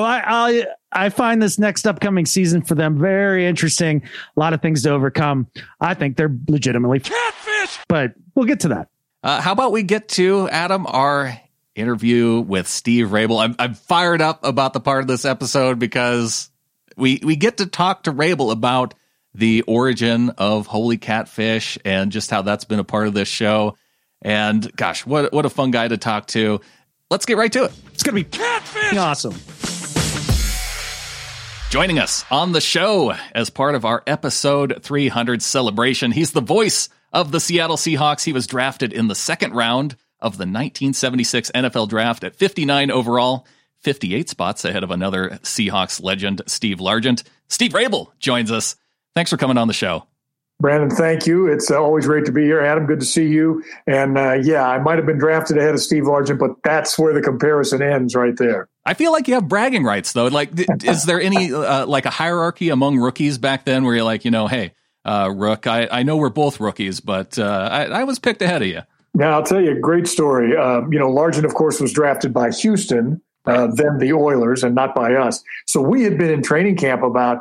I find this next upcoming season for them very interesting. A lot of things to overcome. I think they're legitimately catfish, but we'll get to that. How about we get to, Adam, our interview with Steve Raible? I'm fired up about the part of this episode because we get to talk to Raible about the origin of Holy Catfish and just how that's been a part of this show. And gosh, what a fun guy to talk to. Let's get right to it. It's going to be catfish. Awesome. Joining us on the show as part of our episode 300 celebration, he's the voice of the Seattle Seahawks. He was drafted in the second round of the 1976 NFL draft at 59 overall, 58 spots ahead of another Seahawks legend, Steve Largent. Steve Raible joins us. Thanks for coming on the show. Brandon, thank you. It's always great to be here. Adam, good to see you. And I might have been drafted ahead of Steve Largent, but that's where the comparison ends right there. I feel like you have bragging rights, though. Like, is there any like a hierarchy among rookies back then where you're like, hey, Rook, I know we're both rookies, but I was picked ahead of you. Now, I'll tell you a great story. Largent, of course, was drafted by Houston, then the Oilers, and not by us. So we had been in training camp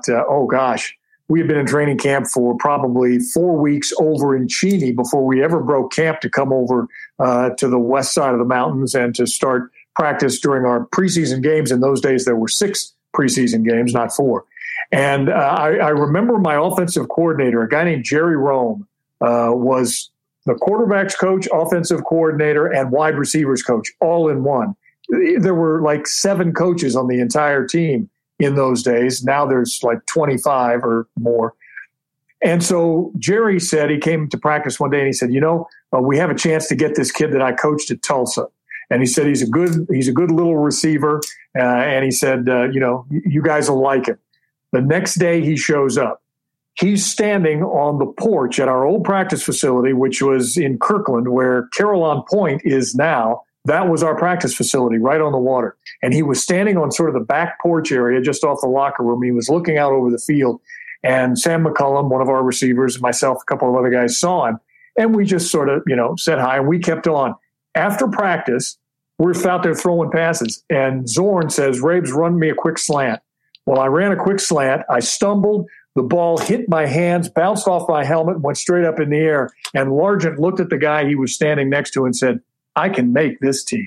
we had been in training camp for probably 4 weeks over in Cheney before we ever broke camp to come over to the west side of the mountains and to start practice during our preseason games. In those days, there were 6 preseason games, not 4. And I remember my offensive coordinator, a guy named Jerry Rome, was the quarterback's coach, offensive coordinator, and wide receivers coach all in one. There were like 7 coaches on the entire team in those days. Now there's like 25 or more. And so Jerry said, he came to practice one day and he said, we have a chance to get this kid that I coached at Tulsa. And he said, he's a good little receiver. And he said, you guys will like him. The next day he shows up. He's standing on the porch at our old practice facility, which was in Kirkland, where Carillon Point is now. That was our practice facility right on the water. And he was standing on sort of the back porch area just off the locker room. He was looking out over the field. And Sam McCullum, one of our receivers, myself, a couple of other guys saw him. And we just sort of, said hi, and we kept on. After practice, we're out there throwing passes. And Zorn says, Rabes, run me a quick slant. Well, I ran a quick slant. I stumbled. The ball hit my hands, bounced off my helmet, went straight up in the air. And Largent looked at the guy he was standing next to and said, I can make this team.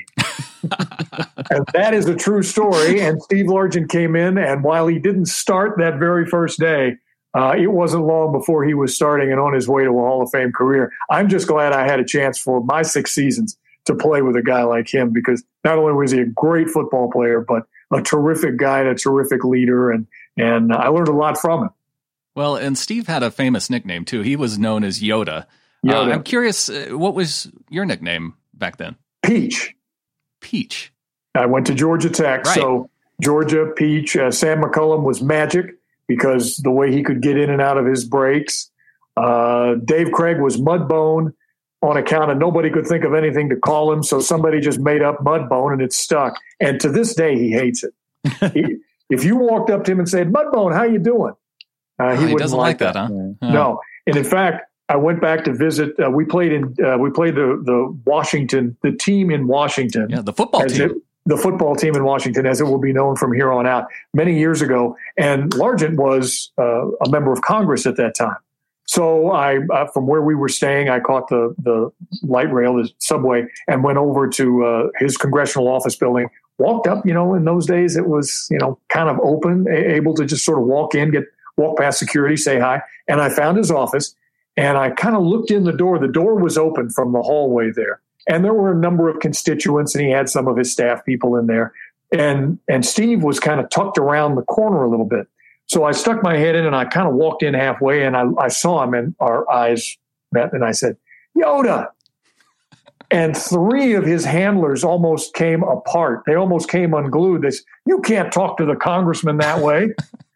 And that is a true story. And Steve Largent came in, and while he didn't start that very first day, it wasn't long before he was starting and on his way to a Hall of Fame career. I'm just glad I had a chance for my 6 seasons to play with a guy like him, because not only was he a great football player, but a terrific guy and a terrific leader. And I learned a lot from him. Well, and Steve had a famous nickname, too. He was known as Yoda. I'm curious, what was your nickname back then? Peach. Peach. I went to Georgia Tech. Right. So Georgia, Peach. Sam McCullum was Magic because the way he could get in and out of his breaks. Dave Craig was Mudbone on account of nobody could think of anything to call him. So somebody just made up Mudbone and it stuck. And to this day, he hates it. If you walked up to him and said, Mudbone, how you doing? He doesn't like that, huh? No. And in fact, I went back to visit. We played the Washington, the team in Washington. Yeah, the football team. The football team in Washington, as it will be known from here on out, many years ago. And Largent was a member of Congress at that time. So I, from where we were staying, I caught the light rail, the subway, and went over to his congressional office building. Walked up, in those days it was, kind of open, able to just sort of walk in, walk past security, say hi. And I found his office. And I kind of looked in the door. The door was open from the hallway there. And there were a number of constituents, and he had some of his staff people in there. And Steve was kind of tucked around the corner a little bit. So I stuck my head in, and I kind of walked in halfway, and I saw him, and our eyes met, and I said, Yoda. And 3 of his handlers almost came apart. They almost came unglued. They said, you can't talk to the congressman that way.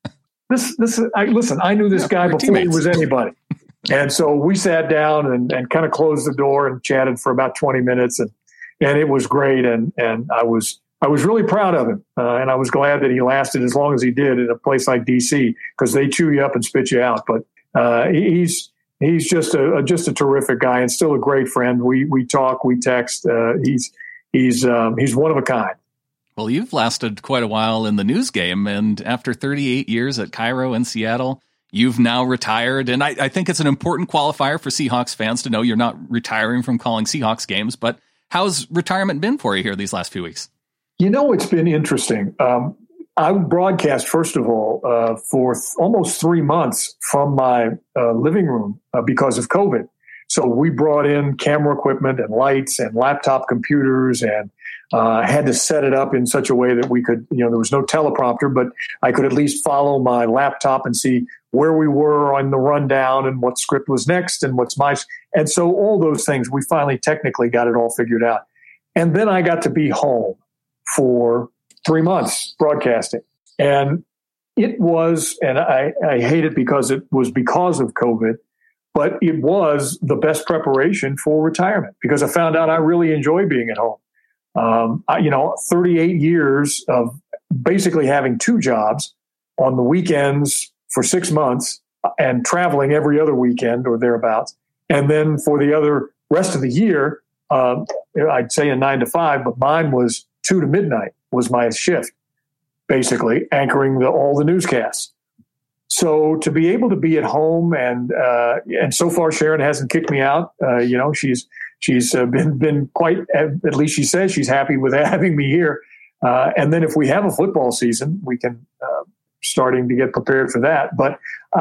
Listen, I knew this guy before he was anybody. And so we sat down and kind of closed the door and chatted for about 20 minutes. And it was great. And I was really proud of him. And I was glad that he lasted as long as he did in a place like DC, because they chew you up and spit you out. But he's just a terrific guy and still a great friend. We talk, we text. He's one of a kind. Well, you've lasted quite a while in the news game. And after 38 years at Cairo and Seattle, you've now retired, and I think it's an important qualifier for Seahawks fans to know you're not retiring from calling Seahawks games, but how's retirement been for you here these last few weeks? It's been interesting. I broadcast, first of all, for almost 3 months from my living room because of COVID. So we brought in camera equipment and lights and laptop computers and had to set it up in such a way that we could, there was no teleprompter, but I could at least follow my laptop and see where we were on the rundown and what script was next and and so all those things, we finally technically got it all figured out. And then I got to be home for 3 months broadcasting. And it was, and I hate it because it was because of COVID, but it was the best preparation for retirement because I found out I really enjoy being at home. 38 years of basically having 2 jobs on the weekends for 6 months and traveling every other weekend or thereabouts. And then for the other rest of the year, I'd say a 9 to 5, but mine was 2 to midnight was my shift, basically anchoring all the newscasts. So to be able to be at home and so far Sharon hasn't kicked me out. She's been quite, at least she says she's happy with having me here. And then if we have a football season, we can starting to get prepared for that. But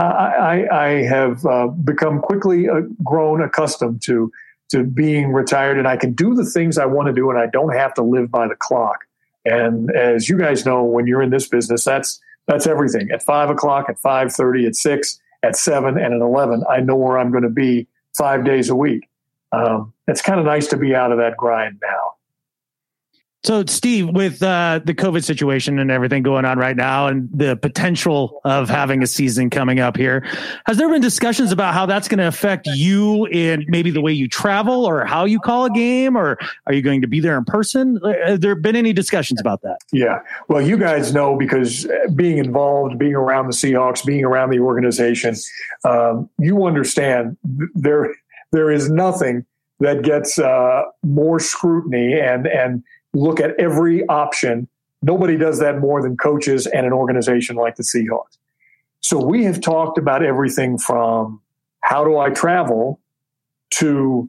I have become quickly grown accustomed to being retired, and I can do the things I want to do, and I don't have to live by the clock. And as you guys know, when you're in this business, that's everything. At 5 o'clock, at 5:30, at 6, at 7, and at 11, I know where I'm going to be 5 days a week. It's kind of nice to be out of that grind now. So, Steve, with the COVID situation and everything going on right now and the potential of having a season coming up here, has there been discussions about how that's going to affect you in maybe the way you travel or how you call a game, or are you going to be there in person? Have there been any discussions about that? Yeah. Well, you guys know because being involved, being around the Seahawks, being around the organization, you understand there is nothing that gets more scrutiny and look at every option. Nobody does that more than coaches and an organization like the Seahawks. So we have talked about everything from how do I travel to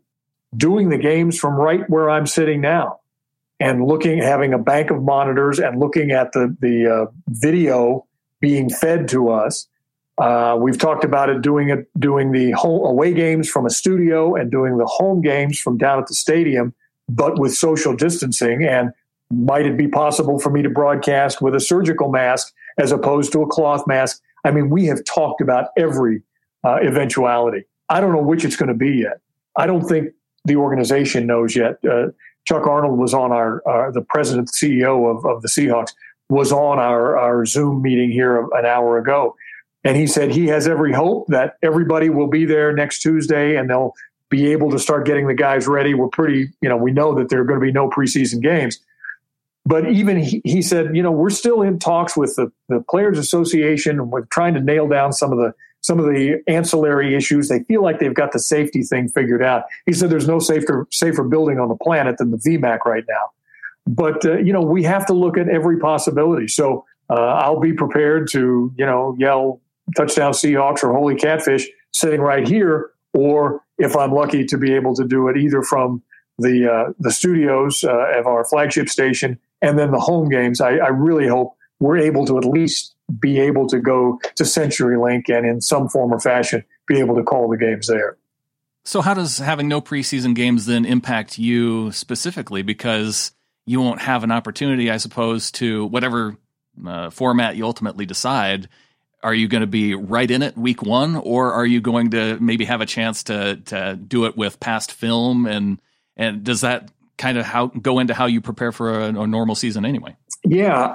doing the games from right where I'm sitting now and having a bank of monitors and looking at the video being fed to us. We've talked about it doing the home away games from a studio and doing the home games from down at the stadium, but with social distancing. And might it be possible for me to broadcast with a surgical mask as opposed to a cloth mask? I mean, we have talked about every eventuality. I don't know which it's going to be yet. I don't think the organization knows yet. Chuck Arnold was on the president, CEO of the Seahawks, was on our Zoom meeting here an hour ago. And he said he has every hope that everybody will be there next Tuesday and they'll be able to start getting the guys ready. We know that there are going to be no preseason games. But even he said, we're still in talks with the Players Association, and we're trying to nail down some of the ancillary issues. They feel like they've got the safety thing figured out. He said there's no safer building on the planet than the VMAC right now. But, we have to look at every possibility. So I'll be prepared to, yell touchdown Seahawks or holy catfish sitting right here, or if I'm lucky to be able to do it either from the studios of our flagship station and then the home games. I really hope we're able to at least be able to go to CenturyLink and in some form or fashion be able to call the games there. So how does having no preseason games then impact you specifically? Because you won't have an opportunity, I suppose, to whatever format you ultimately decide. Are you going to be right in it week one, or are you going to maybe have a chance to do it with past film? And does that kind of go into how you prepare for a normal season anyway? Yeah,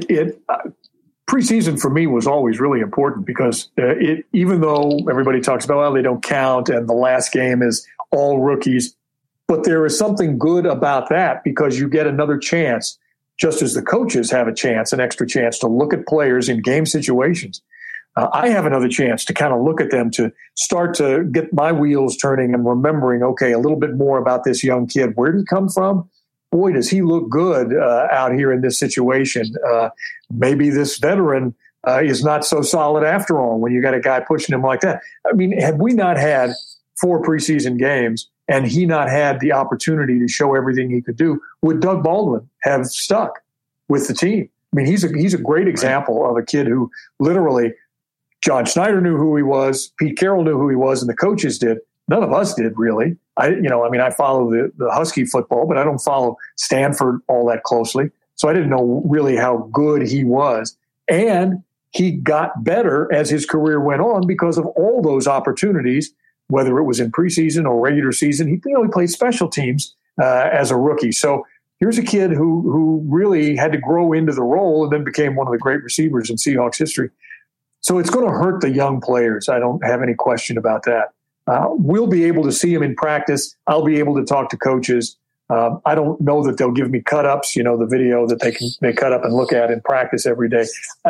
preseason for me was always really important because even though everybody talks about, well, they don't count and the last game is all rookies, but there is something good about that because you get another chance, just as the coaches have an extra chance to look at players in game situations. I have another chance to kind of look at them, to start to get my wheels turning and remembering, okay, a little bit more about this young kid. Where did he come from? Boy, does he look good out here in this situation. Maybe this veteran is not so solid after all when you got a guy pushing him like that. I mean, had we not had 4 preseason games and he not had the opportunity to show everything he could do, would Doug Baldwin have stuck with the team? I mean, he's a great example of a kid who literally – John Schneider knew who he was. Pete Carroll knew who he was, and the coaches did. None of us did, really. I follow the Husky football, but I don't follow Stanford all that closely. So I didn't know really how good he was. And he got better as his career went on because of all those opportunities, whether it was in preseason or regular season. He played special teams as a rookie. So here's a kid who really had to grow into the role and then became one of the great receivers in Seahawks history. So it's going to hurt the young players. I don't have any question about that. We'll be able to see them in practice. I'll be able to talk to coaches. I don't know that they'll give me cut-ups, the video that they cut up and look at in practice every day.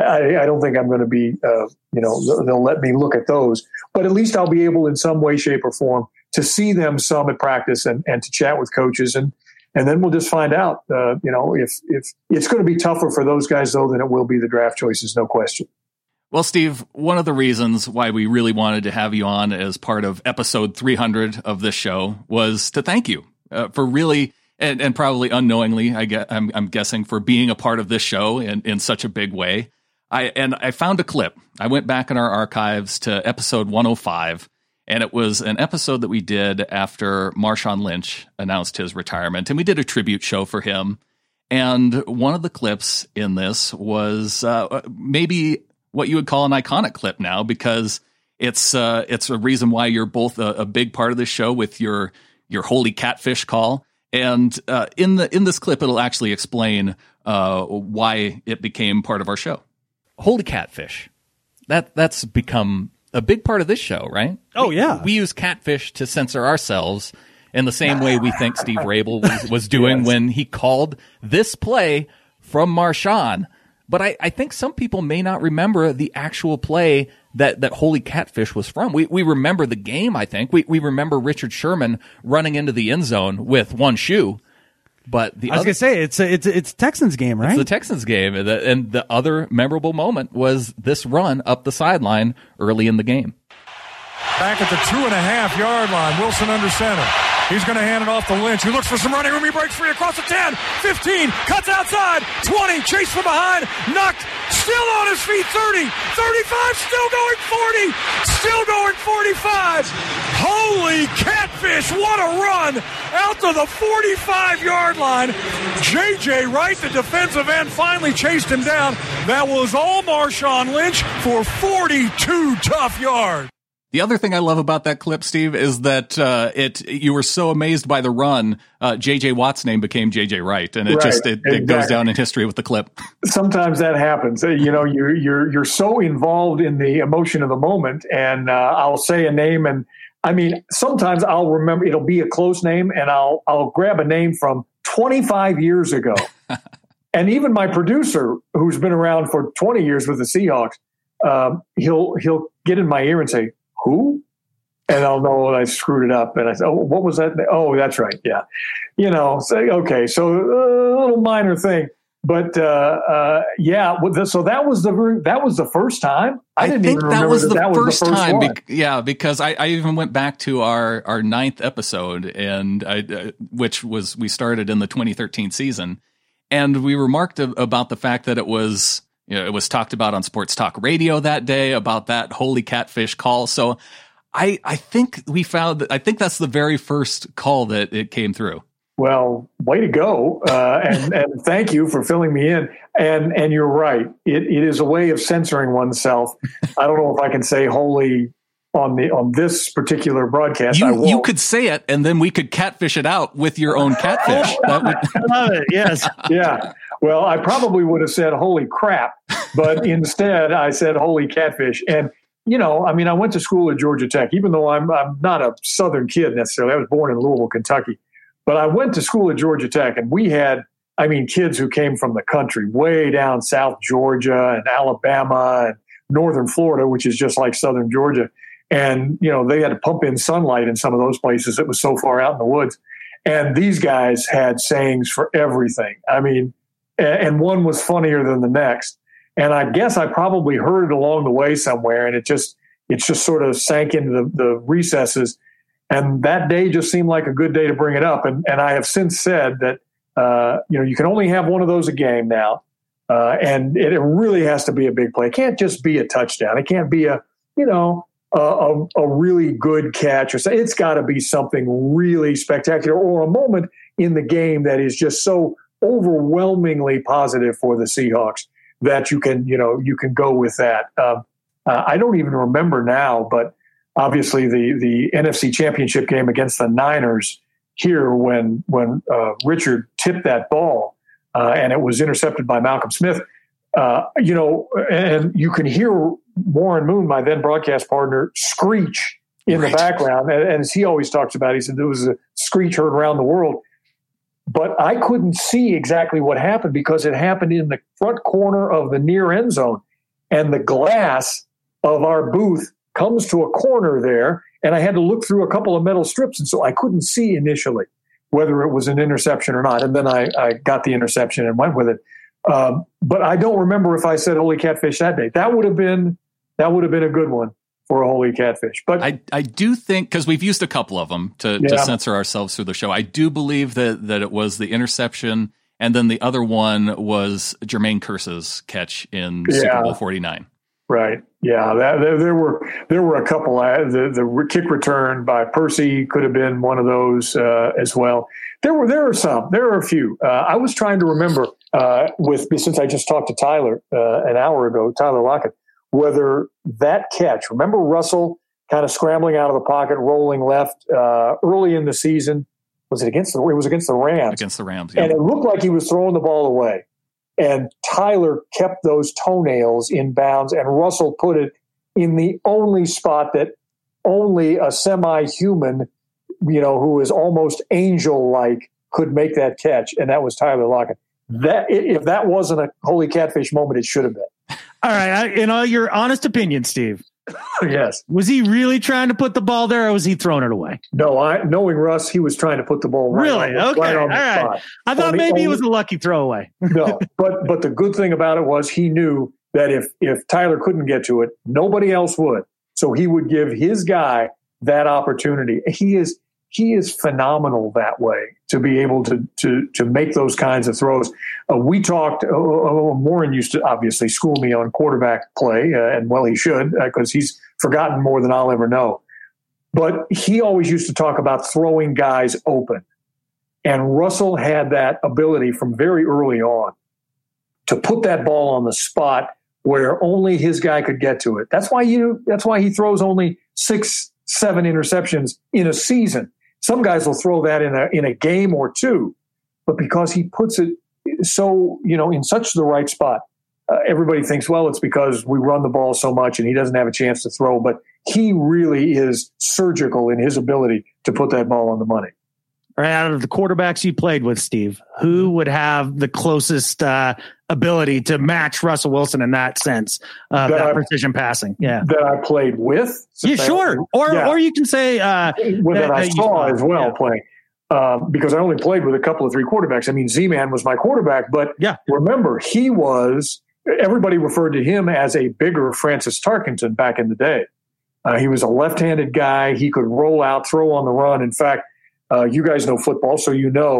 I don't think I'm going to be, they'll let me look at those. But at least I'll be able in some way, shape, or form to see them some at practice and to chat with coaches. And then we'll just find out, if it's going to be tougher for those guys, though, than it will be the draft choices, no question. Well, Steve, one of the reasons why we really wanted to have you on as part of episode 300 of this show was to thank you for really, and probably unknowingly, I'm guessing, for being a part of this show in such a big way. I found a clip. I went back in our archives to episode 105, and it was an episode that we did after Marshawn Lynch announced his retirement, and we did a tribute show for him. And one of the clips in this was maybe what you would call an iconic clip now, because it's a reason why you're both a big part of this show with your holy catfish call. And in this clip, it'll actually explain why it became part of our show. Holy catfish. That's become a big part of this show, right? Oh, yeah. We use catfish to censor ourselves in the same way we think Steve Rabel was doing yes. when he called this play from Marshawn. But I think some people may not remember the actual play that Holy Catfish was from. We remember the game, I think. We remember Richard Sherman running into the end zone with one shoe. But I was going to say, it's Texans game, right? It's the Texans game. And the other memorable moment was this run up the sideline early in the game. Back at the 2.5-yard line, Wilson under center. He's going to hand it off to Lynch, who looks for some running room. He breaks free across the 10, 15, cuts outside, 20, chased from behind, knocked, still on his feet, 30, 35, still going 40, still going 45. Holy catfish, what a run out to the 45-yard line. J.J. Wright, the defensive end, finally chased him down. That was all Marshawn Lynch for 42 tough yards. The other thing I love about that clip, Steve, is that you were so amazed by the run, J.J. Watt's name became J.J. Wright, and it goes down in history with the clip. Sometimes that happens. You know, you're so involved in the emotion of the moment, and I'll say a name, and I mean, sometimes I'll remember it'll be a close name, and I'll grab a name from 25 years ago, and even my producer, who's been around for 20 years with the Seahawks, he'll get in my ear and say, "Who?" And I'll know I screwed it up. And I said, "Oh, what was that? Oh, that's right. Yeah." You know, okay. So a little minor thing, but yeah. So that was the first time. I didn't think even that remember was the that first was the first time. one. Because I even went back to our 9th episode, and we started in the 2013 season, and we remarked about the fact that it was talked about on Sports Talk Radio that day about that holy catfish call. So I think I think that's the very first call that it came through. Well, way to go. And thank you for filling me in. And you're right. It is a way of censoring oneself. I don't know if I can say holy on this particular broadcast. You could say it, and then we could catfish it out with your own catfish. I love it. Yes. Yeah. Well, I probably would have said holy crap, but instead I said holy catfish. And, you know, I mean, I went to school at Georgia Tech, even though I'm not a Southern kid necessarily. I was born in Louisville, Kentucky. But I went to school at Georgia Tech, and we had, I mean, kids who came from the country, way down South Georgia and Alabama and northern Florida, which is just like Southern Georgia. And, you know, they had to pump in sunlight in some of those places. It was so far out in the woods. And these guys had sayings for everything. I mean, and one was funnier than the next. And I guess I probably heard it along the way somewhere, and it just sort of sank into the recesses. And that day just seemed like a good day to bring it up. And I have since said that, you know, you can only have one of those a game now. And it really has to be a big play. It can't just be a touchdown. It can't be a really good catch. It's got to be something really spectacular, or a moment in the game that is just so overwhelmingly positive for the Seahawks that you can go with that. I don't even remember now, but obviously the NFC Championship game against the Niners here when Richard tipped that ball and it was intercepted by Malcolm Smith, you know, and you can hear Warren Moon, my then broadcast partner, screech in the background. And as he always talks about, he said there was a screech heard around the world. But I couldn't see exactly what happened because it happened in the front corner of the near end zone. And the glass of our booth comes to a corner there, and I had to look through a couple of metal strips. And so I couldn't see initially whether it was an interception or not. And then I got the interception and went with it. But I don't remember if I said holy catfish that day. That would have been a good one for a holy catfish. But I do think, because we've used a couple of them to censor ourselves through the show, I do believe that it was the interception, and then the other one was Jermaine Kearse's catch in Super Bowl 49. Right. Yeah. There were a couple. The kick return by Percy could have been one of those as well. There are some. There are a few. I was trying to remember since I just talked to Tyler an hour ago, Tyler Lockett, whether that catch. Remember Russell kind of scrambling out of the pocket, rolling left early in the season. Was it against the? It was against the Rams. Against the Rams, yeah. And it looked like he was throwing the ball away. And Tyler kept those toenails in bounds, and Russell put it in the only spot that only a semi-human, you know, who is almost angel-like could make that catch, and that was Tyler Lockett. If that wasn't a holy catfish moment, it should have been. All right, in all your honest opinion, Steve. Yes. Was he really trying to put the ball there, or was he throwing it away? No, knowing Russ, he was trying to put the ball right on the spot. I thought maybe it was a lucky throwaway. No, but the good thing about it was he knew that if Tyler couldn't get to it, nobody else would. So he would give his guy that opportunity. He he is phenomenal that way, to be able to make those kinds of throws. We talked, Morin used to obviously school me on quarterback play, and well, he should, because he's forgotten more than I'll ever know. But he always used to talk about throwing guys open. And Russell had that ability from very early on to put that ball on the spot where only his guy could get to it. That's why he throws only 6-7 interceptions in a season. Some guys will throw that in a game or two, but because he puts it so, in such the right spot, everybody thinks, well, it's because we run the ball so much and he doesn't have a chance to throw, but he really is surgical in his ability to put that ball on the money. All right, out of the quarterbacks you played with, Steve, who would have the closest ability to match Russell Wilson in that sense, that precision passing? Yeah, that I played with. Yeah, sure. Or you can say that I saw as well playing, because I only played with a couple of three quarterbacks. I mean, Z-Man was my quarterback, but remember, everybody referred to him as a bigger Francis Tarkenton back in the day. He was a left-handed guy. He could roll out, throw on the run. In fact, you guys know football, so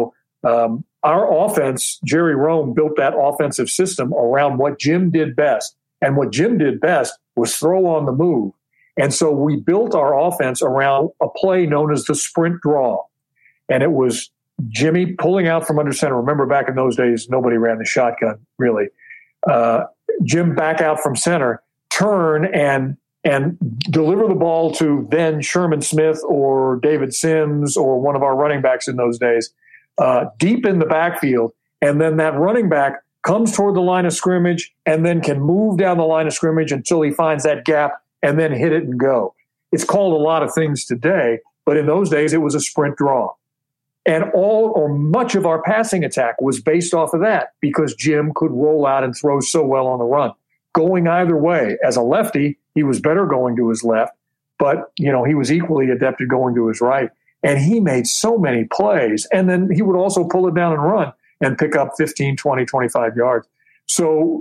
our offense, Jerry Rome built that offensive system around what Jim did best. And what Jim did best was throw on the move. And so we built our offense around a play known as the sprint draw. And it was Jimmy pulling out from under center. Remember, back in those days, nobody ran the shotgun, really. Jim back out from center, turn and deliver the ball to then Sherman Smith or David Sims or one of our running backs in those days, deep in the backfield. And then that running back comes toward the line of scrimmage and then can move down the line of scrimmage until he finds that gap and then hit it and go. It's called a lot of things today, but in those days it was a sprint draw. And all or much of our passing attack was based off of that because Jim could roll out and throw so well on the run. Going either way. As a lefty, he was better going to his left, but he was equally adept at going to his right. And he made so many plays. And then he would also pull it down and run and pick up 15, 20, 25 yards. So,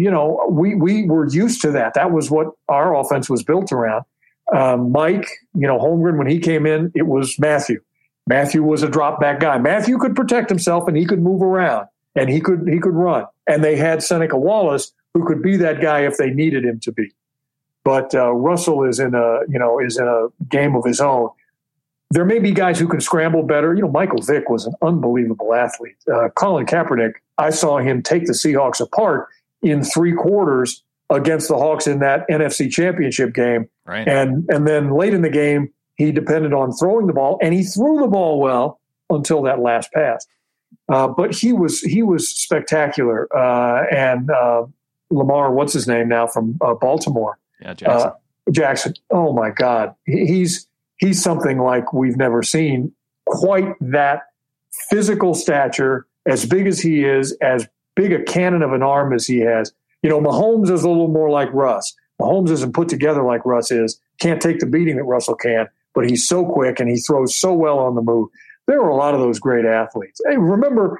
we were used to that. That was what our offense was built around. Mike, Holmgren, when he came in, it was Matthew. Matthew was a drop back guy. Matthew could protect himself and he could move around and he could run. And they had Seneca Wallace, who could be that guy if they needed him to be. But Russell is in a game of his own. There may be guys who can scramble better. Michael Vick was an unbelievable athlete. Colin Kaepernick, I saw him take the Seahawks apart in 3 quarters against the Hawks in that NFC Championship game. Right. And then late in the game, he depended on throwing the ball, and he threw the ball well until that last pass. But he was spectacular. And Lamar, what's his name now from Baltimore? Yeah, Jackson. Jackson. Oh my God, he's something like we've never seen. Quite that physical stature, as big as he is, as big a cannon of an arm as he has. Mahomes is a little more like Russ. Mahomes isn't put together like Russ is. Can't take the beating that Russell can, but he's so quick and he throws so well on the move. There are a lot of those great athletes. Hey, remember,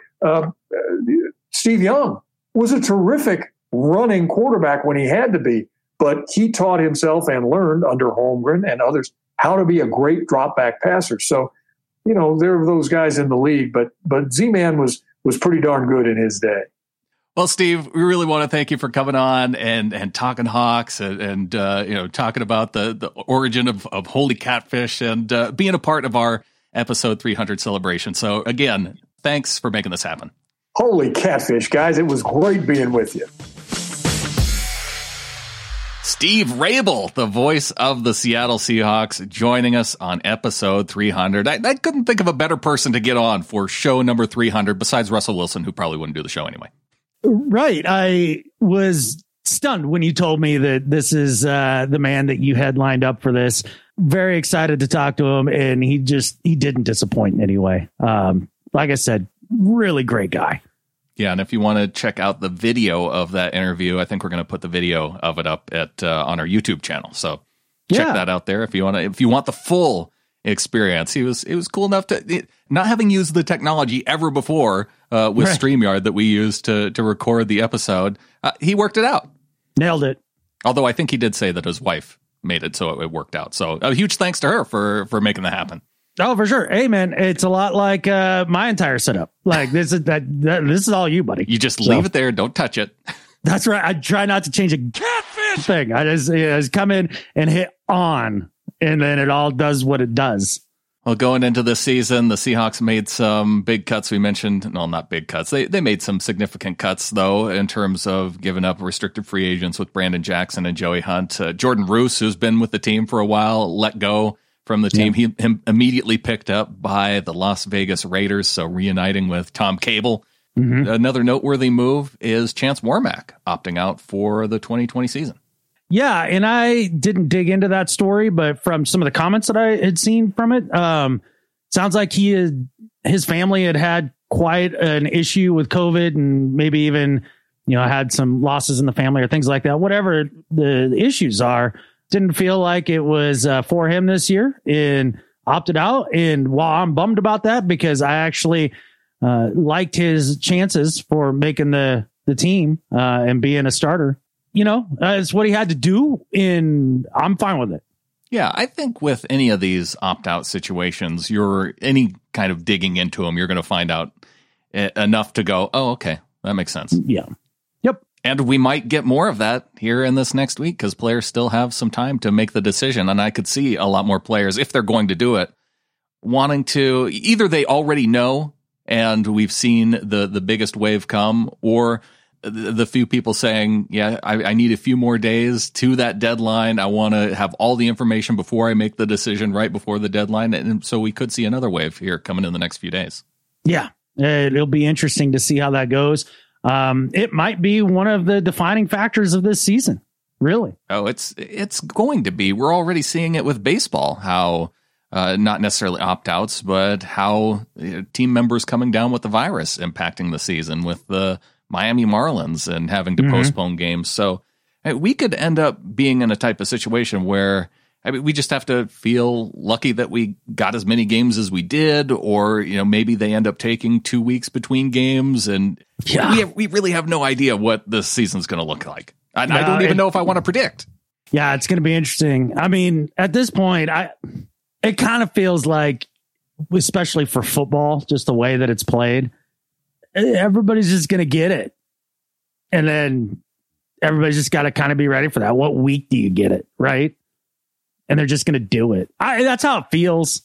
Steve Young was a terrific running quarterback when he had to be, but he taught himself and learned under Holmgren and others how to be a great drop back passer. So, there are those guys in the league, but Z-Man was pretty darn good in his day. Well, Steve, we really want to thank you for coming on and talking Hawks and talking about the origin of Holy Catfish and being a part of our episode 300 celebration. So again, thanks for making this happen. Holy Catfish, guys. It was great being with you. Steve Raible, the voice of the Seattle Seahawks, joining us on episode 300. I couldn't think of a better person to get on for show number 300 besides Russell Wilson, who probably wouldn't do the show anyway. Right. I was stunned when you told me that this is the man that you had lined up for this. Very excited to talk to him, and he didn't disappoint in any way. Like I said, really great guy. Yeah, and if you want to check out the video of that interview, I think we're going to put the video of it up at on our YouTube channel. So check that out there if you want the full experience. It was cool enough to, not having used the technology ever before with StreamYard that we used to record the episode. He worked it out. Nailed it. Although I think he did say that his wife made it so it worked out. So a huge thanks to her for making that happen. Oh, for sure. Hey, man, it's a lot like my entire setup. Like this is all you, buddy. You just leave it there. Don't touch it. That's right. I try not to change a Catfish! thing. I just come in and hit on, and then it all does what it does. Well, going into the season, the Seahawks made some big cuts. We mentioned, no, not big cuts. They made some significant cuts, though, in terms of giving up restricted free agents with Brandon Jackson and Joey Hunt. Jordan Roos, who's been with the team for a while, let go from the team. Yeah. Him immediately picked up by the Las Vegas Raiders, so reuniting with Tom Cable. Mm-hmm. Another noteworthy move is Chance Warmack opting out for the 2020 season. Yeah, and I didn't dig into that story, but from some of the comments that I had seen from it, sounds like his family had quite an issue with COVID, and maybe even had some losses in the family or things like that. Whatever the issues are, didn't feel like it was for him this year, and opted out. And while I'm bummed about that, because I actually liked his chances for making the team and being a starter. It's what he had to do, and I'm fine with it. Yeah, I think with any of these opt-out situations, any kind of digging into them, you're going to find out enough to go, oh, okay, that makes sense. Yeah. Yep. And we might get more of that here in this next week because players still have some time to make the decision. And I could see a lot more players, if they're going to do it, wanting to, either they already know and we've seen the biggest wave come, or the few people saying, yeah, I need a few more days to that deadline. I want to have all the information before I make the decision right before the deadline. And so we could see another wave here coming in the next few days. Yeah, it'll be interesting to see how that goes. It might be one of the defining factors of this season, really. Oh, it's going to be. We're already seeing it with baseball, how not necessarily opt-outs, but how team members coming down with the virus impacting the season with the Miami Marlins and having to postpone games. So we could end up being in a type of situation where we just have to feel lucky that we got as many games as we did, or maybe they end up taking 2 weeks between games, and we really have no idea what this season's going to look like. I don't even know if I want to predict. Yeah, it's going to be interesting. I mean, at this point, it kind of feels like, especially for football, just the way that it's played, everybody's just going to get it. And then everybody's just got to kind of be ready for that. What week do you get it? Right. And they're just going to do it. That's how it feels.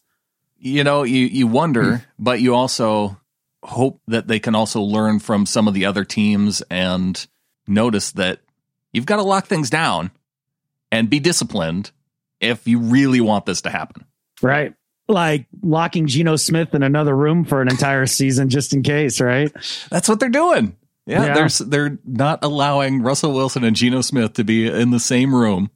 You wonder, but you also hope that they can also learn from some of the other teams and notice that you've got to lock things down and be disciplined if you really want this to happen. Right. Like locking Geno Smith in another room for an entire season just in case, right? That's what they're doing. Yeah. They're not allowing Russell Wilson and Geno Smith to be in the same room.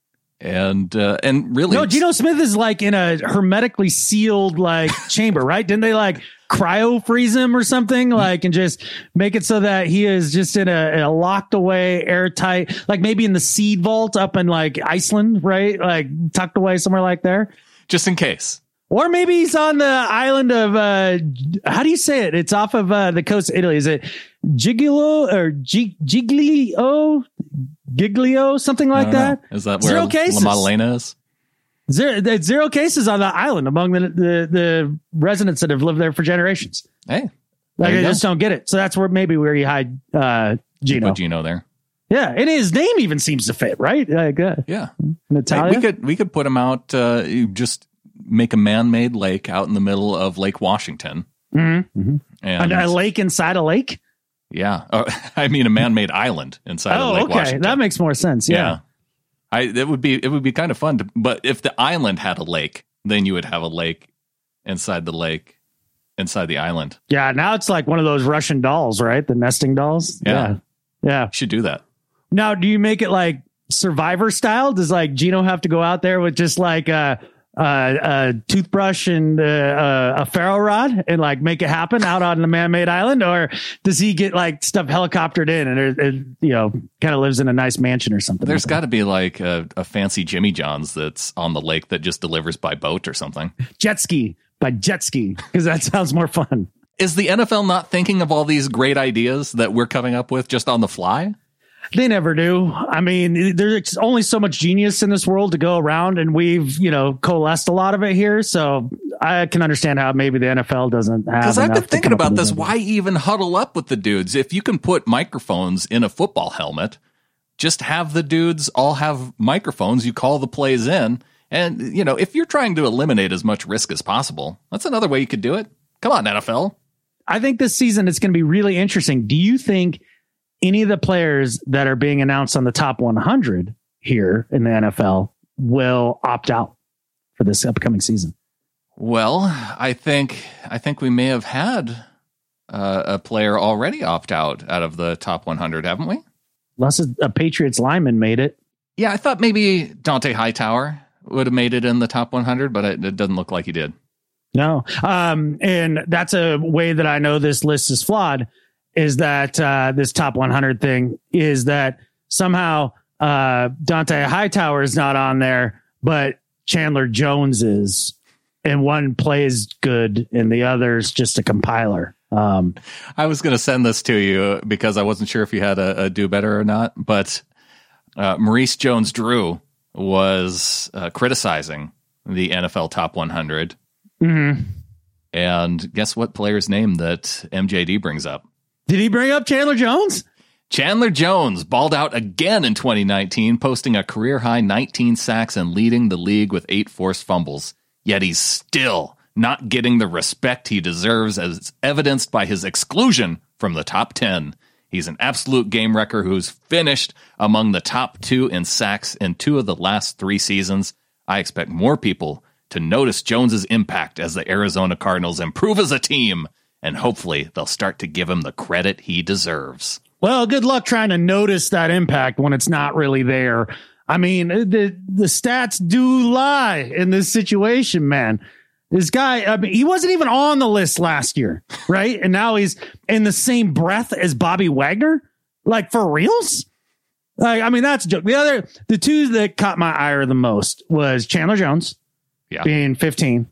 And really, no, Geno Smith is like in a hermetically sealed chamber, right? Didn't they cryo freeze him or something and just make it so that he is just in a locked away, airtight, maybe in the seed vault up in Iceland, right? Tucked away somewhere like there, just in case. Or maybe he's on the island of, how do you say it? It's off of the coast of Italy. Is it Giglio or Giglio, something like that? Is that where La Maddalena is? Zero cases on the island among the residents that have lived there for generations. Hey. They just don't get it. So that's where you hide Geno. Put Geno there. Yeah, and his name even seems to fit, right? Yeah. Natalia? Hey, we could put him out, just make a man-made lake out in the middle of Lake Washington. Mm-hmm. And a lake inside a lake? Yeah. I mean, a man-made island inside of Lake Washington. That makes more sense. Yeah. It would be kind of fun but if the island had a lake, then you would have a lake inside the island. Yeah. Now it's like one of those Russian dolls, right? The nesting dolls. Yeah. Yeah. Should do that. Now, do you make it Survivor style? Does Geno have to go out there with just a toothbrush and a ferro rod and make it happen out on the man-made island, or does he get stuff helicoptered in and kind of lives in a nice mansion or something? There's got to be a fancy Jimmy John's that's on the lake that just delivers by boat or something. Jet ski, because that sounds more fun. Is the NFL not thinking of all these great ideas that we're coming up with just on the fly? They never do. I mean, there's only so much genius in this world to go around, and we've, coalesced a lot of it here. So I can understand how maybe the NFL doesn't have. Because I've been thinking about this. Why even huddle up with the dudes? If you can put microphones in a football helmet, just have the dudes all have microphones. You call the plays in. And, if you're trying to eliminate as much risk as possible, that's another way you could do it. Come on, NFL. I think this season it's going to be really interesting. Do you think any of the players that are being announced on the top 100 here in the NFL will opt out for this upcoming season? Well, I think we may have had a player already opt out of the top 100, haven't we? Unless a Patriots lineman made it. Yeah, I thought maybe Dante Hightower would have made it in the top 100, but it doesn't look like he did. No. And that's a way that I know this list is flawed, is that this top 100 thing is that somehow Dante Hightower is not on there, but Chandler Jones is, and one plays good and the other's just a compiler. I was going to send this to you because I wasn't sure if you had a do better or not, but Maurice Jones-Drew was criticizing the NFL top 100. Mm-hmm. And guess what player's name that MJD brings up? Did he bring up Chandler Jones? Chandler Jones balled out again in 2019, posting a career-high 19 sacks and leading the league with 8 forced fumbles. Yet he's still not getting the respect he deserves, as evidenced by his exclusion from the top 10. He's an absolute game wrecker who's finished among the top 2 in sacks in 2 of the last 3 seasons. I expect more people to notice Jones's impact as the Arizona Cardinals improve as a team, and hopefully they'll start to give him the credit he deserves. Well, good luck trying to notice that impact when it's not really there. I mean, the stats do lie in this situation, man. This guy, I mean, he wasn't even on the list last year, right? And now he's in the same breath as Bobby Wagner. Like, for reals? Like, I mean, that's a joke. The 2 that caught my ire the most was Chandler Jones, being 15,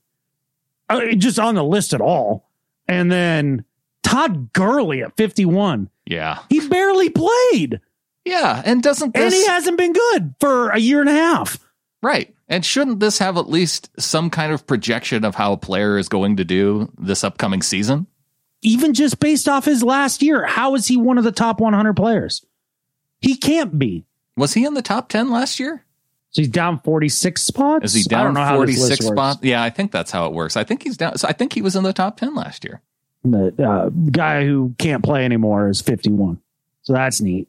just on the list at all. And then Todd Gurley at 51. Yeah. He barely played. Yeah. And and he hasn't been good for a year and a half. Right. And shouldn't this have at least some kind of projection of how a player is going to do this upcoming season? Even just based off his last year, how is he one of the top 100 players? He can't be. Was he in the top 10 last year? So he's down 46 spots? Is he down 46 spots? Yeah, I think that's how it works. I think he's down. So I think he was in the top 10 last year. The guy who can't play anymore is 51. So that's neat.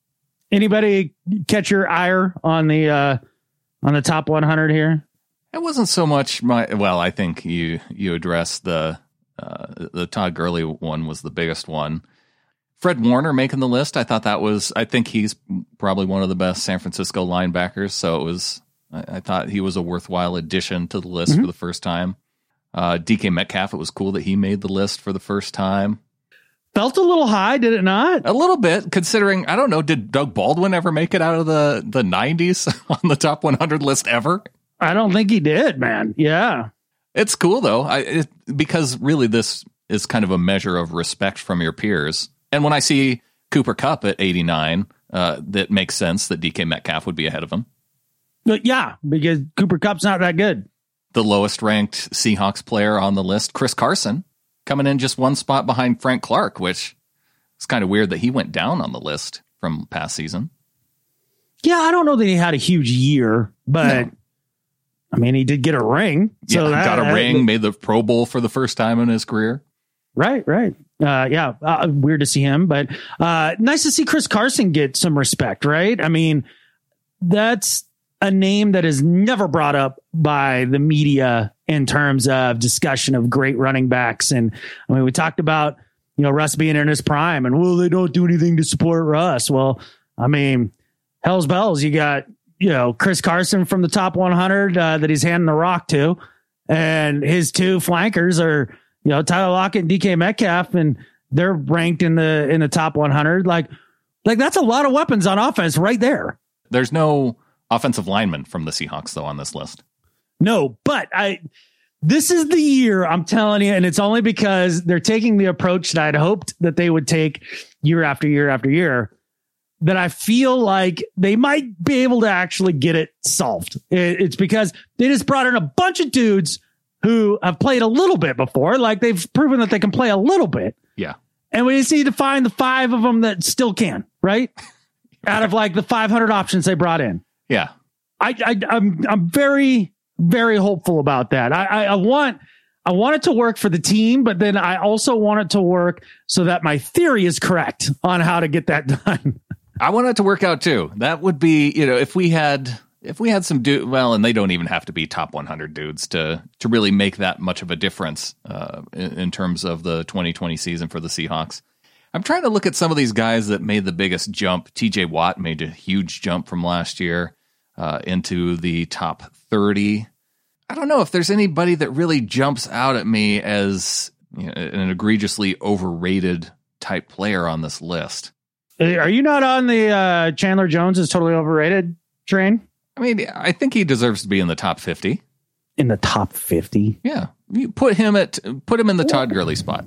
Anybody catch your ire on the top 100 here? It wasn't so much I think you addressed the Todd Gurley one was the biggest one. Fred Warner making the list. I think he's probably one of the best San Francisco linebackers. So I thought he was a worthwhile addition to the list for the first time. DK Metcalf, it was cool that he made the list for the first time. Felt a little high, did it not? A little bit, considering, I don't know, did Doug Baldwin ever make it out of the 90s on the top 100 list ever? I don't think he did, man. Yeah. It's cool, though, because really this is kind of a measure of respect from your peers. And when I see Cooper Kupp at 89, that makes sense that DK Metcalf would be ahead of him. But yeah, because Cooper Kupp's not that good. The lowest ranked Seahawks player on the list, Chris Carson, coming in just 1 spot behind Frank Clark, which is kind of weird that he went down on the list from past season. Yeah, I don't know that he had a huge year, but no. I mean, he did get a ring. So got a ring, made the Pro Bowl for the first time in his career. Right. Weird to see him, but nice to see Chris Carson get some respect, right? I mean, that's a name that is never brought up by the media in terms of discussion of great running backs. And I mean, we talked about, Russ being in his prime and, well, they don't do anything to support Russ. Well, I mean, hell's bells. You got, Chris Carson from the top 100 that he's handing the rock to. And his 2 flankers are, Tyler Lockett and DK Metcalf, and they're ranked in the top 100. Like that's a lot of weapons on offense right there. There's no offensive lineman from the Seahawks, though, on this list. No, but this is the year, I'm telling you, and it's only because they're taking the approach that I'd hoped that they would take year after year after year. that I feel like they might be able to actually get it solved. It's because they just brought in a bunch of dudes who have played a little bit before. Like they've proven that they can play a little bit. Yeah. And we just need to find the 5 of them that still can, right? Out of like the 500 options they brought in. Yeah. I'm very, very hopeful about that. I want it to work for the team, but then I also want it to work so that my theory is correct on how to get that done. I want it to work out too. That would be, if we had some and they don't even have to be top 100 dudes to really make that much of a difference in terms of the 2020 season for the Seahawks. I'm trying to look at some of these guys that made the biggest jump. TJ Watt made a huge jump from last year into the top 30. I don't know if there's anybody that really jumps out at me as an egregiously overrated type player on this list. Are you not on the Chandler Jones is totally overrated train? I mean, I think he deserves to be in the top 50. In the top 50? Yeah. You put him in the Todd Gurley spot.